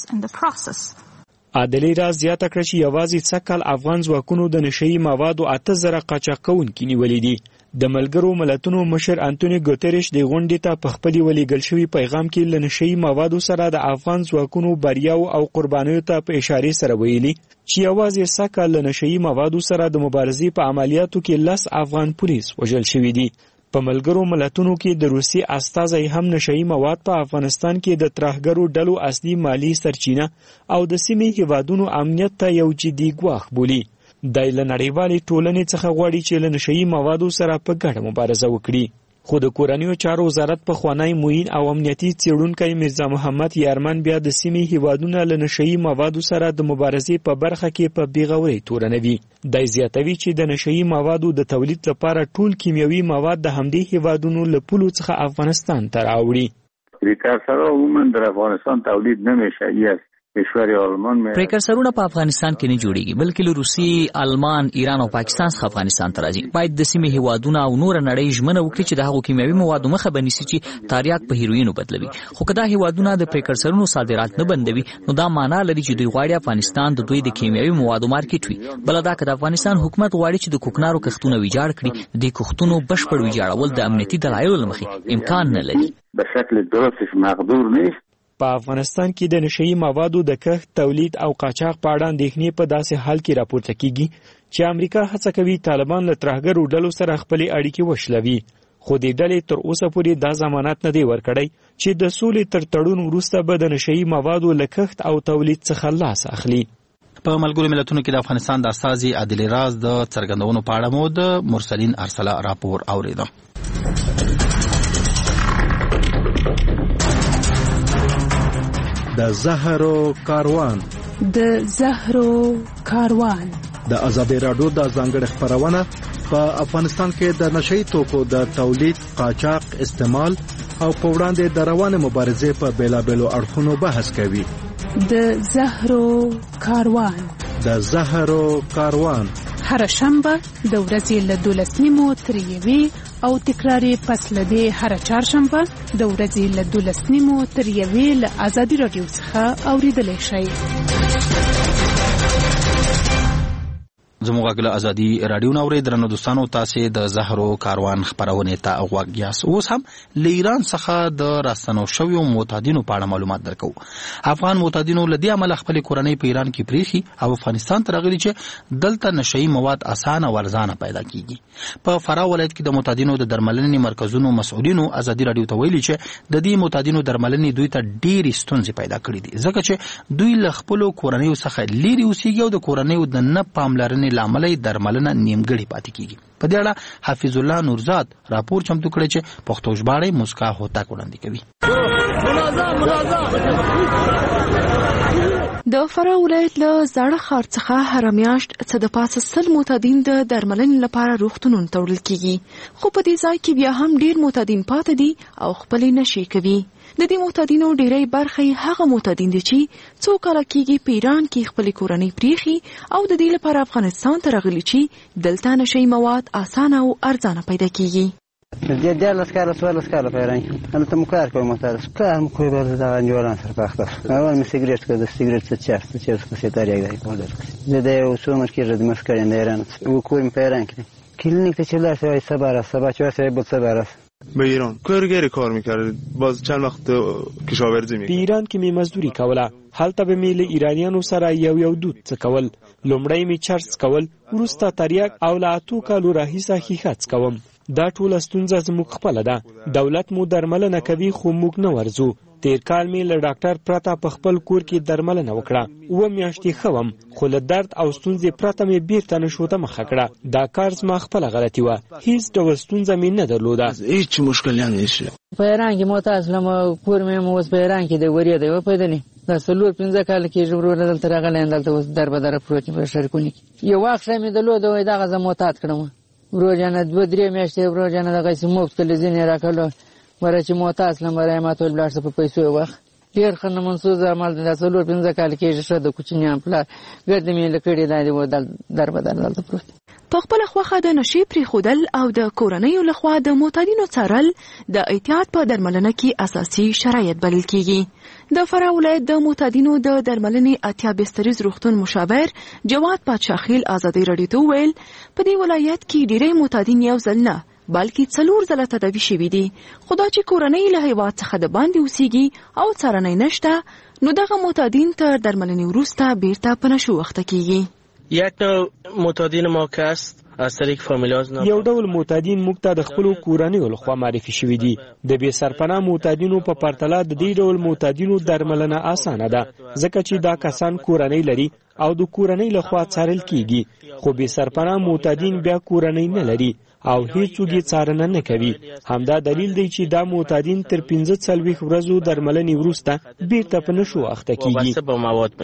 عادلې راز زیاته کړه چې یوازې څکل افغان ځواکونو د نشهیي موادو 8000 قاچاق کوونکي نیولي دي. د ملګرو ملتونو مشر انټونی ګوتریش د غونډې ته په خپل ولیږل شوی پیغام کې له نشهیي موادو سره د افغان ځواکونو بریاو او قربانیو ته په اشاره سره ویلي چې یوازې څکل له نشهیي موادو سره د مبارزې په عملیاتو کې 10 افغان پولیس وژل شوي دي. په ملګرو ملتونو کې د روسي استازي هم نشهیي مواد په افغانستان کې د ترهګرو ډلو اصلي مالی سرچینه او د سیمې هیوادونو امنیت ته یو جدي ګواښ بولي. د نړیوالې ټولنې څخه غواړي چې له نشهیي موادو سره په ګډه مبارزه وکړي. خو د کورنیو چارو وزارت پخوانی معین او امنیتي څېړونکی میرزا محمد یارمن بیا د سیمې هیوادونه له نشهیي موادو سره د مبارزې په برخه کې په بېغورۍ تورنوي. دی زیاتوي چې د نشهیي موادو د تولید لپاره ټول کیمیاوي مواد د همدې هیوادونو له پولو څخه افغانستان ته راوړي. امریکا سره عموما در افغانستان تولید نمیشه. کشور آلمان میاد. پریکرسرونه په افغانستان کې نه جوړیږي بلکې له روسي، آلمان، ایران او پاکستان څخه افغانستان ته راځي. باید د سیمې هیوادونه او نور نړۍ ژمنه وکړي چې د هغو کیمیاوي موادو مخه بنیسي چې تریاک په هیروینو بدلوي. خو که دا هیوادونه د پریکرسرونو صادرات نه بندوي نو دا معنا لري چې دوی غواړي افغانستان د دوی د کیمیاوي موادو مارکیټ وي. بل دا که د افغانستان حکومت غواړي چې د کوکنارو کښتونه ویجاړ کړي، د کښتونو بشپړ ویجاړول د امنیتي دلایلو له مخې امکان نه لري. به شکل درستش مقدور نیست. په افغانستان کې د نشئی موادو د کښت، تولید او قاچاق په اړه اندېښنې په داسې حال کې راپورته کیږي چې امریکا هڅه کوي طالبان له ترهګرو ډلو سره خپلې اړیکې وشلوي. خو دې ډلې تر اوسه پورې دا ضمانت نه دی ورکړی چې د سولې تر تړون وروسته به د نشئی موادو له کښت او تولید څخه لاس اخلي. په ملګرو ملتونو کې د افغانستان د استازي عادل راز د څرګندونو په اړه مو د مرسلین ارسلا راپور اوریده. د زهرو کاروان د آزادۍ راډیو د ځانګړي خبرونه په افغانستان کې د نشئی توکو د تولید، قاچاق، استعمال او په وړاندې د روانه مبارزې په بیلابیلو اړخونو بحث کوي. د زهرو کاروان هر شنبه د ورځې له 12 تر 1 او تکراری پس لدې هر چهارشنبه د ورځې له 12 تر 1 له آزادۍ راډیو څخه اوریدلای شئ. زموږ غږ له آزادي راډیو نورې درنو دوستانو تاسو د زهرو کاروان خبرونه ته غوږ یاست. اوس هم له ایران څخه د راستنو شویو معتادینو په اړه معلومات درکو. افغان معتادینو له دې عمل خپل کورنۍ په ایران کې پریخي او افغانستان ته راغلي چې دلته نشئی مواد اسانه او ارزانه پیدا کیږي. په فراه ولایت کې د معتادینو د درملنې مرکزونو مسؤلینو آزادي راډیو ته ویلي چې د دې معتادینو درملنې دوی ته ډېری ستونزې پیدا کړې دي ځکه چې دوی له خپل کورنۍ څخه لري اوسېږي او د کورنۍ د نه پاملرنې لامل درملنه نیمګړې پاتې کیږي. په دې اړه حفیظ الله نورزاد راپور چمتو کړی چې پښتو ژباړه مسکا هوتا وړاندې کوي. د فراه ولایت له زاړه ښار څخه هر میاشت څه د پاسه 100 معتادین د درملنې لپاره روغتونونو ته وړل کیږي. خو په دې ځای کې بیا هم ډیر معتادین پاتې دي او خپل نشي کوي. د دې معتادینو ډیری برخه هغه معتادین دي چې څو کال کېږي په ایران کې خپل کورنۍ پریخي او د دې لپاره افغانستان ته راغلي چې دلته نشئی مواد اسانه او ارزانه پیدا کیږي. د لسکاله سوال لسکاله پیران انا ته مکار کوم متارس کار مکو به دا انجوران سره پخته اول می سیګریټ کده سیګریټ څه چې څه تاریخ دی کوله د دې وسومر کې رد مسکرین د ایران او کوم پیران کې کلینیک ته چلا سوای سبا چه سوای بود سبا به ایران کارگر کار میکرد باز چند وخت کشاورزی میکرد. په ایران کې می مزدوري کوله. هلته به می له ایرانیانو سره یو دود څه کول. لومړی می چرس کول، وروسته تریاک او لا اتو کالو راهیسه خیخت کوم. دا ټول ستونزه زموږ خپل ده. دولت مو درملنه کوي خو موږ نه ورزو. تیر کال می له ډاکټر پرته په خپل کور کې درملنه وکړه. و میاشتې خوم خو له درد او ستونزې پرته می بیرته نشوته مخه کړه. دا کار زما خپل غلطي و. هیڅ ډول ستونزه می نه درلوده. هیڅ مشکل نه نشته. په ایران کې معتاد لم کور مې اوس په ایران کې د وریه دی په دني دا سلور 15 کال کې جوړ دلته راغلی دلته اوس در به در پروت په شرکونی یو وخت مې د لو دوی دغه زما معتاد کړم. روزانه 2-3 میاشتې روزانه دغه سموک تلویزیون راکړل ورچې معتاد لم برای ما ټول بلاړ په پیسو وخت ډیر خنه منسوز عمل د سلور 15 کال کې شته د کوچنیان پلا ګرد مې لکړې دای و در به در دلته پروت. په خپل خوخه د نشي پری خودل او د کورنۍ لخوا د معتادینو څارل د احتیاط په درملنه کې اساسي شرایط بلل کیږي. د فراه ولایت د معتادینو د درملنې اتیا بستریز روغتون مشاور جواد پادشاهخیل آزادۍ راډیو ته ویل په دې ولایت کې ډیری معتادین یو ځل نه بلکې 4 ځله تداوي شوي دي. خدا چې کورنۍ له هیواد څخه د باندې اوسېږي او څارنې نشته نو دغه معتادین تر درملنې وروسته بیرته په نشو وخته کیږي. یک نوع معتادین ما که است از طریق فامیلاز یو ډول معتادین موږ ته د خپل کورنۍ لخوا معرفي شوي دي. د بې سرپناه معتادینو په پرتله د دې ډول معتادینو درملنه اسانه ده ځکه چې دا کسان کورنۍ لري او د کورنۍ لخوا څارل کیږي. خو بې سرپناه معتادین بیا کورنۍ نه لري او هیڅوک یې څارنه نه کوي. همدا دلیل دی چې دا معتادین تر 15 ورځو درملنې وروسته بیرته په نشو اخته کیږي.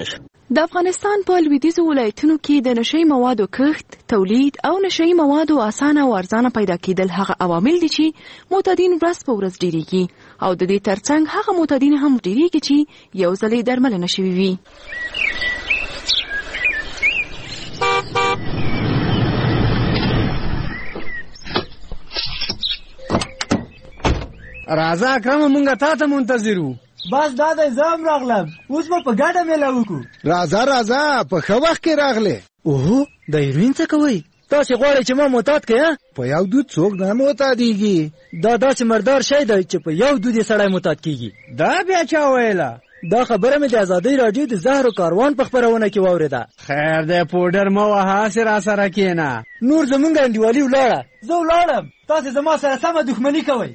د افغانستان په لویدیځو ولایتونو کې د نشئی موادو کښت، تولید او نشئی موادو اسانه او ارزانه پیدا کېدل هغه عوامل دي چې معتادین ورځ په ورځ ډېریږي او د دې ترڅنګ هغه معتادین هم ډېریږي چې یو ځل یې درملنه شوي وي. راځه اکرم مونږه تا ته منتظر وو. بس دا د زم راغلم، اوس به په ګډه میله وکړو. راځه په ښه وخت کې راغلې. اوهو د هیروین څه کوئ؟ تاسې غواړئ چې ما معتاد کړئ؟ په یو دود څوک نه معتادېږي. دا داسې مردار شی دی چې په یو دود یې سړی معتاد کېږي. دا بیا چا ویله؟ دا خبره مې د ازادۍ راډیو د زهرو کاروان په خپرونه کې واورېده. خیر دی پوډر مه وهه، هسې راسره کښېنه. نور زمونږ انډیوالي ولاړه، زه ولاړم، تاسې زما سره سمه دښمني کوئ.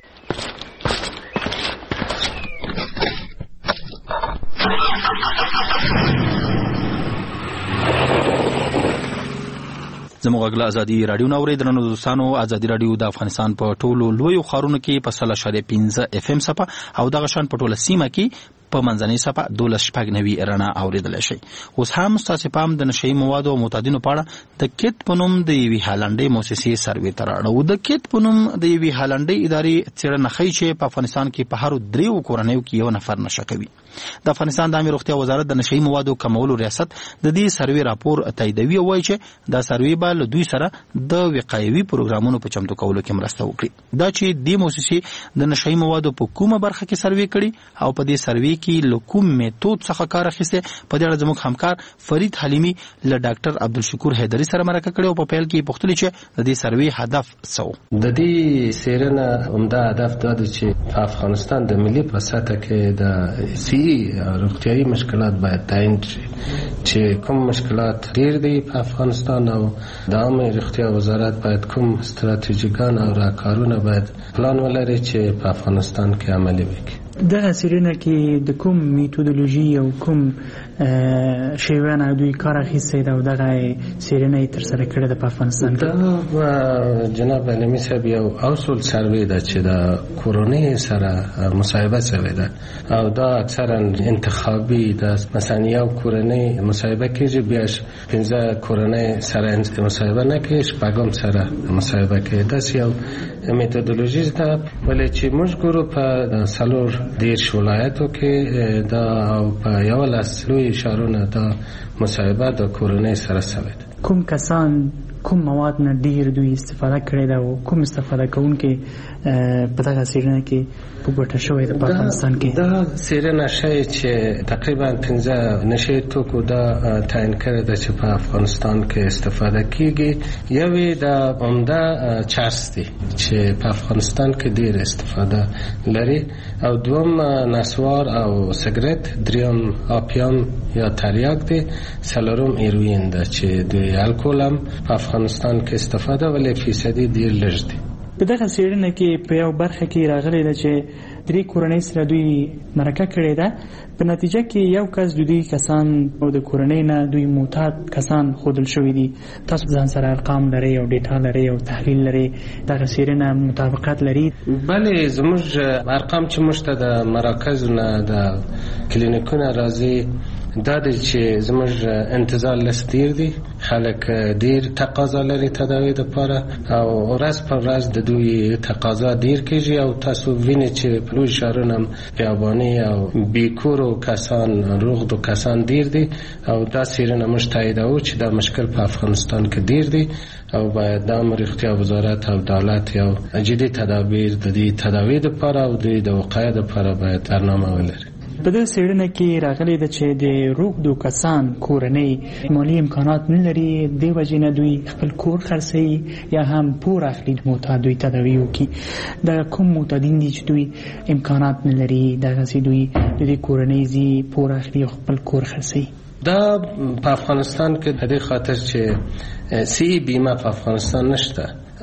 زموږ غږ له ازادي راډیو نه اورئ. درنو دوستانو، ازادي راډیو د افغانستان په ټولو لویو ښارونو کې په 100.5 FM صفه او دغه شان په ټوله سیمه کې په منځنۍ صفه 12.9 رڼا اورېدلی شئ. اوس هم ستاسې پام د نشئی موادو او معتادینو په اړه د کیت په نوم د یوې هالنډۍ موسسې سروې ته راړو. د کیت په نوم د یوې هالنډۍ ادارې څېړنه ښیي چې په افغانستان کې په هرو 3 کورنیو کې یو نفر نشه کوي. د افغانستان د عامه روغتیا وزارت د نشئی موادو کمولو ریاست د دې سروې راپور تاییدوي او وایي چې دا سروې به له دوی سره د وقایوي پروګرامونو په چمتو کولو کې مرسته وکړي. دا چې دې موسسې د نشئی موادو په کومه برخه کې سروې کړي او په دې سروې کې له کوم میتود څخه کار اخیسته، په دې اړه زموږ همکار فرید حلیمی له ډاکټر عبدالشکور حیدری سره مرکه کړې او په پیل کې پوښتنه چې د دې سروې هدف څه و. د دې څېړنه عمده هدف دا دی چې په افغانستان د ملي په سطح کې د روغتیايي مشکلات باید تعیین شي چې کوم مشکلات ډېر دي په افغانستان او د عامه روغتیا وزارت باید کوم ستراتیژیکان او راهکارونه باید پلان ولري چې په افغانستان کې عملي وکړي. دغه څېړنه کې د کوم میتودولوژي او کوم شیوانه دوی کار اخیستی ده او دغه څېړنه یې ترسره کړې ده په افغانستان کې؟ دا جناب علمي صاحب یو اصول سروې ده چې د کورنۍ سره مصاحبه شوې ده او دا اکثرا انتخابي ده. مثلا یو کورنۍ مصاحبه کېږي، بیا 15 کورنۍ سره مصاحبه نه کوي، شپږم سره مصاحبه کوي. داسې یو میتودولوژي ده. ولې چې موږ ګورو په 4 ولایتو کې دا او په 11 لوی ښارونه دا مصاحبه د کورنۍ سره شوې ده. کوم کسان کوم مواد نه ډیر دوی استفاده کړي ده او کوم استفاده کوونکي په دغه څېړنه کې په ګوته شوی ده په افغانستان کې؟ دا څېړنه ښیي چې تقریبا 15 نشي توکو دا تعیین کړی ده چې په افغانستان کې استفاده کیږي. یوې د عمده چرس دی چې په افغانستان کې ډیر استفاده لري، او دوم نسوار او سګرټ، دریم آپیام یا تریاک دی، څلورم هیروین ده چې د الکول هم په افغانستان کې استفاده ولې فیصدي ډیر لږ دی. په دغه څېړنه کې په یو برخه کې راغلی ده چې 3 کورنۍ سره دوی مرکه کړې ده. په نتیجه کې یو کس دوی کسان او د کورنۍ نه دوی معتاد کسان ښودل شوي دي. تاسو ځان سره ارقام لرئ او ډیټا لرئ او تحلیل لرئ، دغه څېړنه مطابقت لري؟ بله، زموږ ارقام چې موږ ته د مراکزو نه د کلینیکونه راځي دا دی چې زموږ انتظار لس ډیر دی، خلک ډیر تقاضا لري تداوی دپاره او ورځ په ورځ د دوی تقاضا ډیر کېږي او تاسو وینئ چې په لوی ښارونه بیاباني او بیکورو کسان، روغدو کسان ډیر دي او دا څېړنه موږ تاییدوو چې دا مشکل په افغانستان کې ډیر دی او باید د عامه روغتیا وزارت او دولت یو جدي تدابیر د دې تداوی دپاره او د وقایې دپاره باید برنامه ولري. په دې څېړنه کې راغلی ده چې د روغدو کسان کورنۍ مالي امکانات نه لري، دې وجې نه دوی خپل کور خرڅوي یا هم پور اخلي معتاد دوی تداوی وکړي. دا کوم معتادین دي چې دوی امکانات نه لري، دغسې دوی د دې کورنۍ ځي پور اخلي او خپل کور خرڅوي؟ دا په افغانستان کې د دې خاطر چې سی بیمه په افغانستان نشته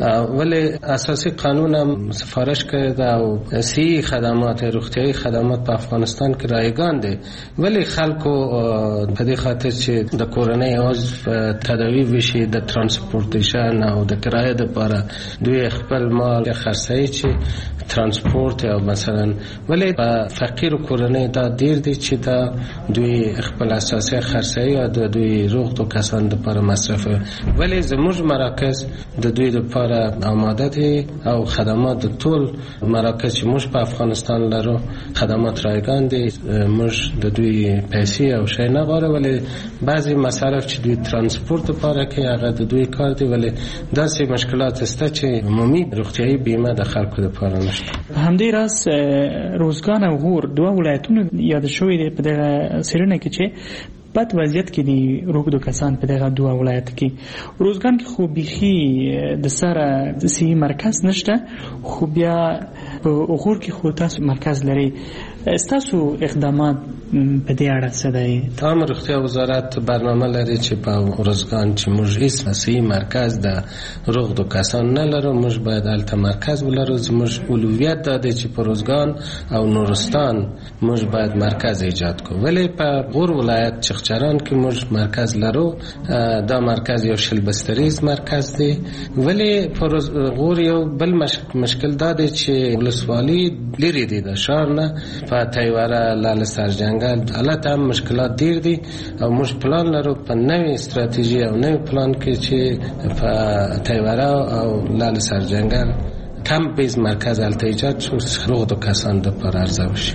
ولی اساسی قانون هم سفارش کرده او سی خدمات روغتیایی خدمات په افغانستان کې رایگان دي ولی خلکو په دې خاطر چې د کورنۍ عضو تداوی وشي د ترانسپورتیشن او د کرایه لپاره دوی خپل مال خرڅوي چې ترانسپورت او مثلا ولی په فقیر کورنۍ دا ډیر دي چې دا دوی خپل اساسي خرڅوي او د دوی روغتو کسان لپاره مصرف ولی زموږ مراکز د دوی لپاره آماده دي او خدمات د ټول مراکز چې موږ په افغانستان لرو خدمات رایگان دي موږ د دوی پیسې او شی نه غواړو ولی بعضی مصارف چې دوی ترانسپورت لپاره کوي هغه د دوی کار دی ولی داسې مشکلات شته چې عمومي روغتیايي بیمه د خلکو لپاره نشته همدې راز روزګان او غور دوه ولایتونه یاد شوي دي په دغه سیرونه کې چې بد وضعیت کې دي روغدو کسان په دغه دوه ولایت کې روزګان کې خو بيخي د سره د سی مرکز نشته خو بیا په غور کې خو تاسو مرکز لري تاسو اقدامات په دې اړه څه دي تام روغتیا وزارت برنامه لري چې په روزګان چې موږ هیڅ سی مرکز د روغدو کسان نه لرو موږ باید الته مرکز ولرو زموږ اولویت دا دی چې په روزګان او نورستان موږ باید مرکز ایجاد کړو ولی په غور ولایت چخچران کې موږ مرکز لرو دا مرکز یو شل بستریز مرکز دی ولی په غور یو بل مشکل دا دی چې ولسوالي لري دی د شهر نه په تایواره لال سرجنگل حالت هم مشکلات ډیر دي او موږ پلان لرو په نوې استراتیژي او نوې پلان کې چې په تایواره او لال سرجنگل کم بیز مرکز الته ایجاد شو روغدو کسان لپاره ارزو شي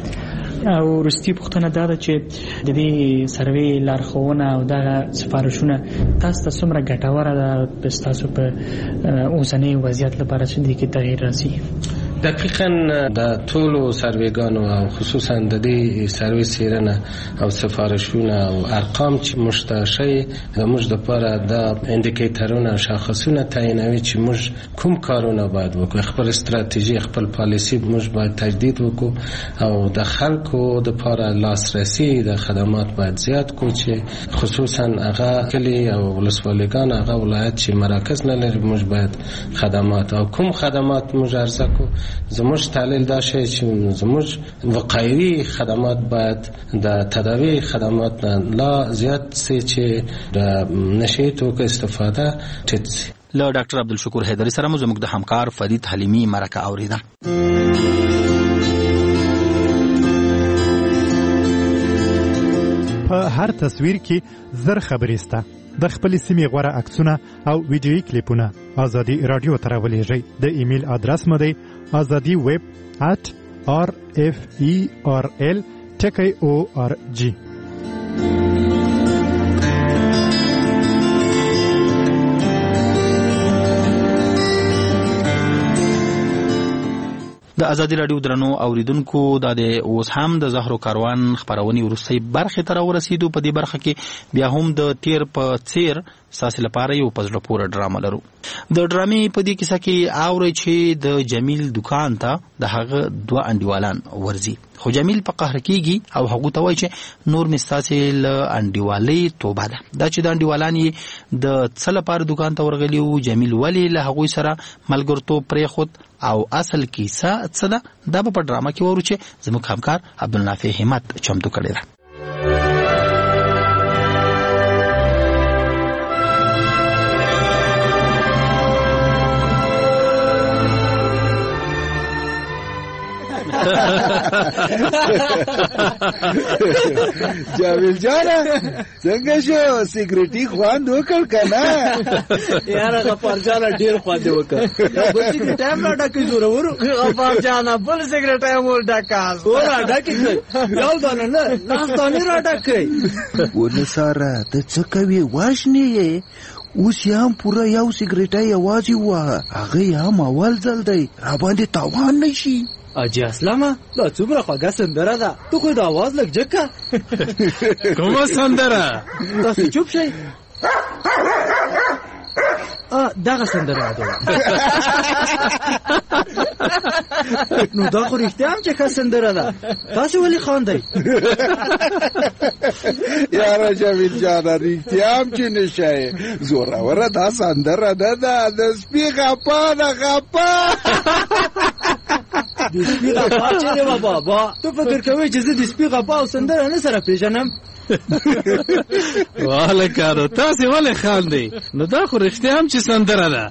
او رستی پوښتنه دا ده چې د دې سروې لارښوونه او دغه سفارشونه تاسو ته څومره ګټوره ده تاسو په اوسنۍ وضعیت لپاره چې د کې تغییر راځي دقیقاً د ټولو سرویګانو او خصوصا د دې سروې سیرنه او سفارشونه او ارقام چې مشتشي د موږ لپاره د انډیکیټرونه او شاخصونه تعیینوي چې موږ کوم کارونه باید وکړو خپل استراتیژي خپل پالیسی موږ باید تجدید وکړو او د خلکو لپاره لاسرسي د خدمات باید زیات کړو چې خصوصا هغه کلی او ولسوالیګان هغه ولایت چې مراکز نه لري موږ باید خدمات او کوم خدمات موږ ارزه کړو زموږ تعلیل دا شی چې زموږ وقایوي خدمات باید د تداوی خدمات لا زیات سي چې د نشي توکو استفاده ټیټ سي له ډاکټر عبدالشکور حیدری سره مو زموږ د همکار فرید حلیمی مرکه اوریده په هر تصویر کې زر خبرې سته د خپل سیمې غوړه عکسونه او ویډیويي کلیپونه ازادي رادیو ته راولېږئ د ایمیل ادرس مو دی azadiweb@referl.org د ازادي رادیو درنو اوریدونکو د اوس هم د زهرو کاروان خبرونې ورسې برخه تر ورسېدو په دې برخه کې بیا هم د تیر په څیر ساسي لپاره یو پزړه پوره ډرامه لرو د ډرامې په دې کیسه کې اوري چې د جمیل دکان ته د هغه دوه انډیوالان ورزي خو جمیل په قهر کېږي او هغه ته وایي چې نور مستاسي ل انډیوالي توبه ده دا چې د انډیوالان د څه لپاره دکان ته ورغلی او جمیل ولی له هغه سره ملګرتوب پرې خود او اصل کیسه څه ده دا په ډرامه کې ورو چې زموږ همکار عبدالنافع همت چمتو کړی دی جاویل جانا څنګه شو سیګریټي خوان وکړ کنه یار غفار جانا ډیر خوان دی وکړ بل سیګریټ هم ډکې زورور غفار جانا بل سیګریټ هم ور ډکاس ور ډکې یو دانه نه لاس دانه را ډکې ونه ساره ته څه کوي واشنی اوس یې پورا یو سیګریټ یوازې وه هغه هم اول ځل دی را باندې تاوان نشي اجي اسلامه دا څومره خوږه سندره ده تو خو د आवाज لګ جکه کومه سندره تاسو چوپ شئ دغه سندره ده نو دا خو رښتیا هم چې ښه سندره ده تاسو ولې خاندئ یاره جمیل جانه رښتیا هم چې نشه زوروره دا سندره نه ده د سپي غپا ده غپا د سپي غپا چېرې وه بابا ته فکر کوې چې زه د سپي غپا او سندره نه سره پېژنم والکانو تاسې ولې خاندئ نو دا خو رښتیا هم چې سندره ده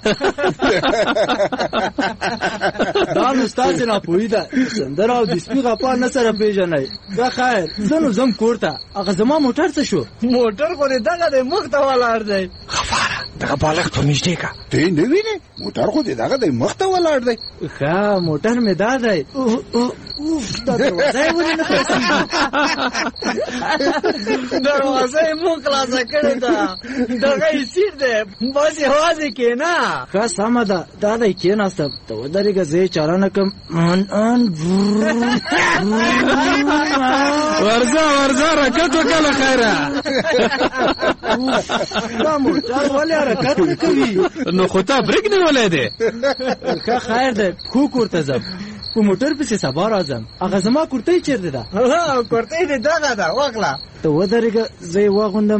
دا نو ستاسې ناپوهي ده سندره او د سپي غپا نه سره پېژنئ دا خیر زه نو ځم کور ته هغه زما موټر څه شو موټر خو دې دغه دی مخ ته ولاړ دی غفاره دغه بالښت ور نږدې که ته یې نه وینې موټر خو دې دغه دی مخ ته ولاړ دی ښه موټر مې دا دی دا دروازه یې ولې نه خلاصېږي دروازه یې مو خلاصه کړې ده دغه یې سیټ دی بس یوازې کښېنه ښه سمه ده دا دی کښېناستم ته ودرېږه زه یې چاره نه کړم ورځه حرکت وکړه له خیره دا موټر ولې حرکت نه کوي نو خو تا بریک نیولی دی ښه خیر دی پښو کور ته ځم په موټر پسې سبا راځم هغه زما کورتۍ چېرته ده کورتۍ دې دغه ده واخله ته ودرېږه زه یې واغوندم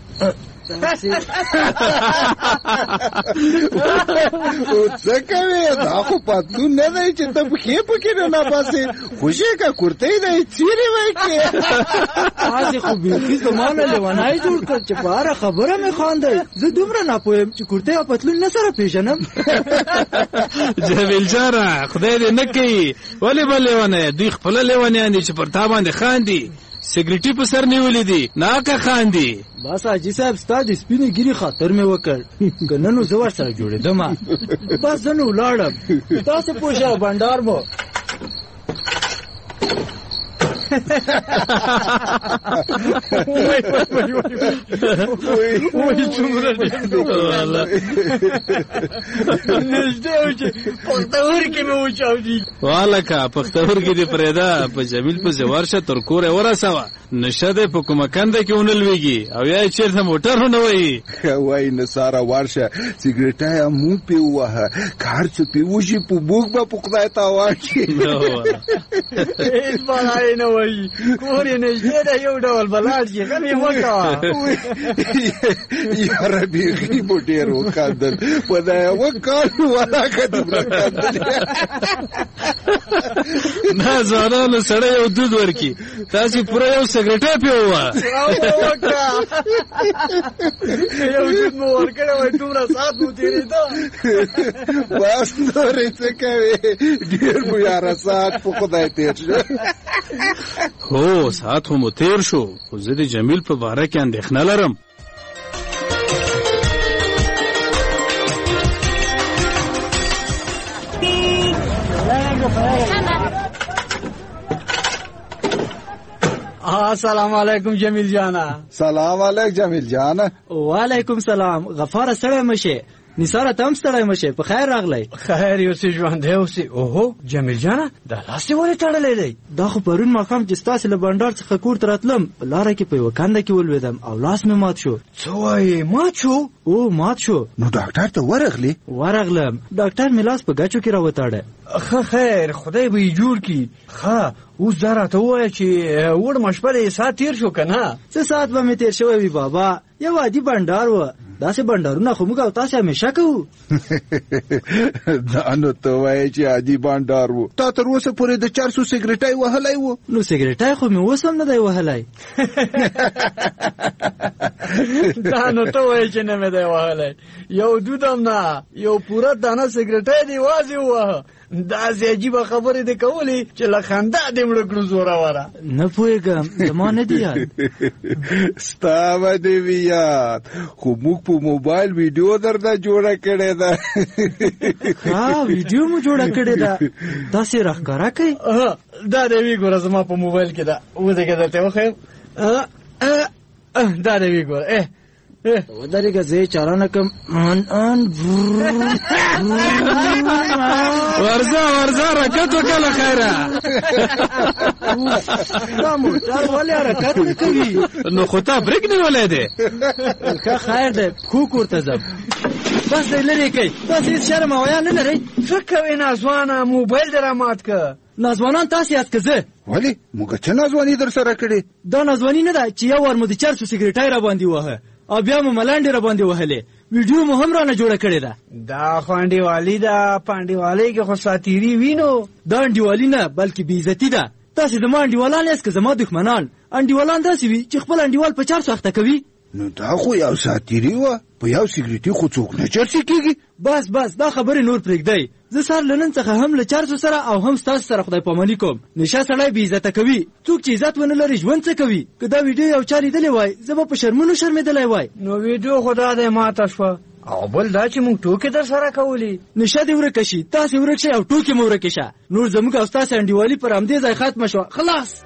څه کوې دا خو پتلون نه دی چې ته پښې پکې نه نباسې خوشې که کورتۍ دی چیرې وکړې تاسې خو بیخي زما نه لیونی جوړ کړ چې په هره خبره مې خاندئ زه دومره ناپوه یم چې کورتۍ او پتلون نه سره پېژنم جمیل جانه خدای دې نه کوي ولې به لیونی دوی خپله لیونیان دي چې پر تا باندې خاندي سیګریټي په سر نیولې دي ناکه خاندي بس حاجي صاحب ستا د سپینې ګیرې خاطر مې وکړ که نه نو زه ورسره جوړېدم بس زه نو ولاړم تاسې پوه شه بنډار مو والکه پښتورګي دې پرېږده په جمیل پسې ورشه تر کوره ورسوه نشه دی په کومه کنده کې ونه لوېږي او یا یې چېرته موټر ونه وهي وایي نثاره ورشه سګرېټه یې مونږ پې ووهه که هر څه پې وشي په موږ به په خدای تاوان شي هېڅ بلا یې نه وایي کور یې نږدې ده یو ډول به لاړ شي غم یې مه کوه یاره بیخي مو ډېر وخندل په دا یوه کال ولاکه دومره خندل نه ځوانانو سړی یو دود ورکړي تاسې پوره یو سګرېټی پې ووهه یو دود مو ورکړی وای دومره ساعت مو تېرېده بس نورې څه کوې ډېر مو یاره ساعت په خدای تېر شو هو ساعت هم تیر شو خو زه د جمیل په باره کې اندېښنه لرم السلام علیکم جمیل جانا سلام علیکم جمیل جانا وعلیکم سلام غفاره ستړی مشه نثاره ته هم ستړی مشه په خیر راغلی خیر یو څه ژوندی اوسې اوهو جمیل جانه دا لاس دې ولې تړلی دی دا خو پرون ماښام چې ستاسې له بنډار څخه کور ته راتلم په لاره کې په یوه کنده کې ولوېدم او لاس مې مات شو څه وایې مات شو او مات شو نو ډاکټر ته ورغلم ډاکټر مې لاس په ګچو کې راوتاړی ښه خیر خدای به یې جوړ کړي ښه اوس دا راته ووایه چې وړمه شپه د ساعت تېر شو که نه څه ساعت به مې تېر شوی وي بابا یو عادي بنډار و داسې بنډارونه خو موږ او تاسې همیشه کوو دا نو ته وایې چې عادي بنډار و تا تر اوسه پورې د 400 سګرېټی وهلی و نو سګرېټی خو مې اوس هم نه دی وهلی دا نو ته وایې چې نه مې دی وهلی یو دود هم نه یو پوره دانه سګرېټی دی یوازې ووهه داسې عجیبه خبرې دې کولې چې له خندا دې مړه کړو زوروره نه پوهېږم زما نه دي یاد ستا به دې وي یاد خو موږ په موبایل ویډیو درته جوړه کړې ده ها ویډیو مو جوړه کړې ده داسې راښکاره کوي دا دې وی ګوره زما په موبایل کې ده ودرېږه درته وښیم دا دې وی ګوره ودرېږه زه یې چاره نه کړم ورځه حرکت وکړه له خیره دا موټر ولې حرکت نه کوي نو خو تا بریک نیولی دی ښه خیر دی پښو کور ته ځم بس دی لرې کوي تاسې هېڅ شرم او حیا نه لرئ څه کوې نازوانه موبایل دې رامات که نازوانان تاسې یاست که زه ولې موږ څه نازواني در سره کړې دا نازواني نه ده چې یو وار مو د چرسو سګریټای راباندې وهه او بیا مو ملانډې راباندې وهلې ویډیو مو هم رانه جوړه کړې ده دا خو انډیوالي ده په انډیوالۍ کې خو ساتیري وي نو دا انډیوالي نه بلکې بېعزتي ده تاسې زما انډیوالان یاست که زما دښمنان انډیوالان داسې وي چې خپل انډیوال په چرسو اخته کوي نو دا خو یو ساتیري وه په یو سګریټي خو څوک نه چرسي کېږي بس دا خبرې نور پرېږدئ زه سر له نن څخه هم له چرسو سره او هم ستاسو سره خدای پاماني کوم نشه سړی بې عزته کوي څوک چې عزت ونه لري ژوند څه کوي که دا ویډیو یو چا لیدلی وای زه به په شرمونو شرمېدلی وای نو ویډیو خو دا دی ماته شوه او بل دا چې موږ ټوکې در سره کولې نشه دې ورکه شي تاسې ورک شئ او ټوکې مو ورکې شه نور زموږ او ستاسې انډیوالي پر همدې ځای ختمه شوه خلاص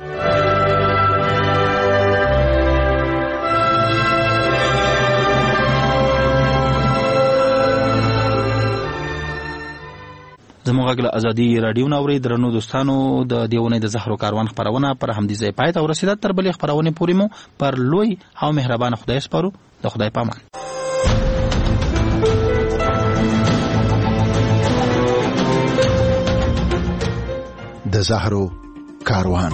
زموږ غږ له ازادي راډیو نه اورئ درنو دوستانو د دې اونۍ د زهرو کاروان خپرونه پر همدې ځای پای ته ورسېده تر بلې خپرونې پورې مو پر لوی او مهربانه خدای سپارو د خدای پامان د زهرو کاروان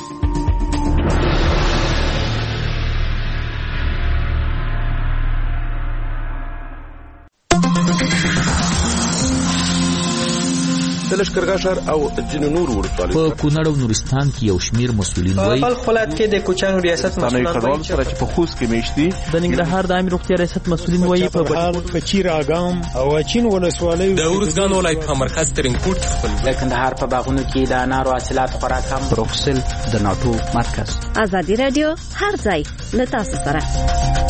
د لښکرګاه ښار او ځینو نورو ولسوالیو په کونړ او نورستان کې یو شمېر مسؤلین وایي په خپل ولایت کې د کوچیانو ریاست مسؤلان وایي چې په خوست کې میشتي د ننګرهار د عامې روغتیا ریاست مسؤلین وایي په چیر اګام او اچین ولسوالۍ د ارزګان ولایت په مرکز ترینکوټ کې خپل د کندهار په باغونو کې د انارو حاصلات خوراک هم بروکسل د ناټو مرکز ازادي رادیو هر ځای له تاسو سره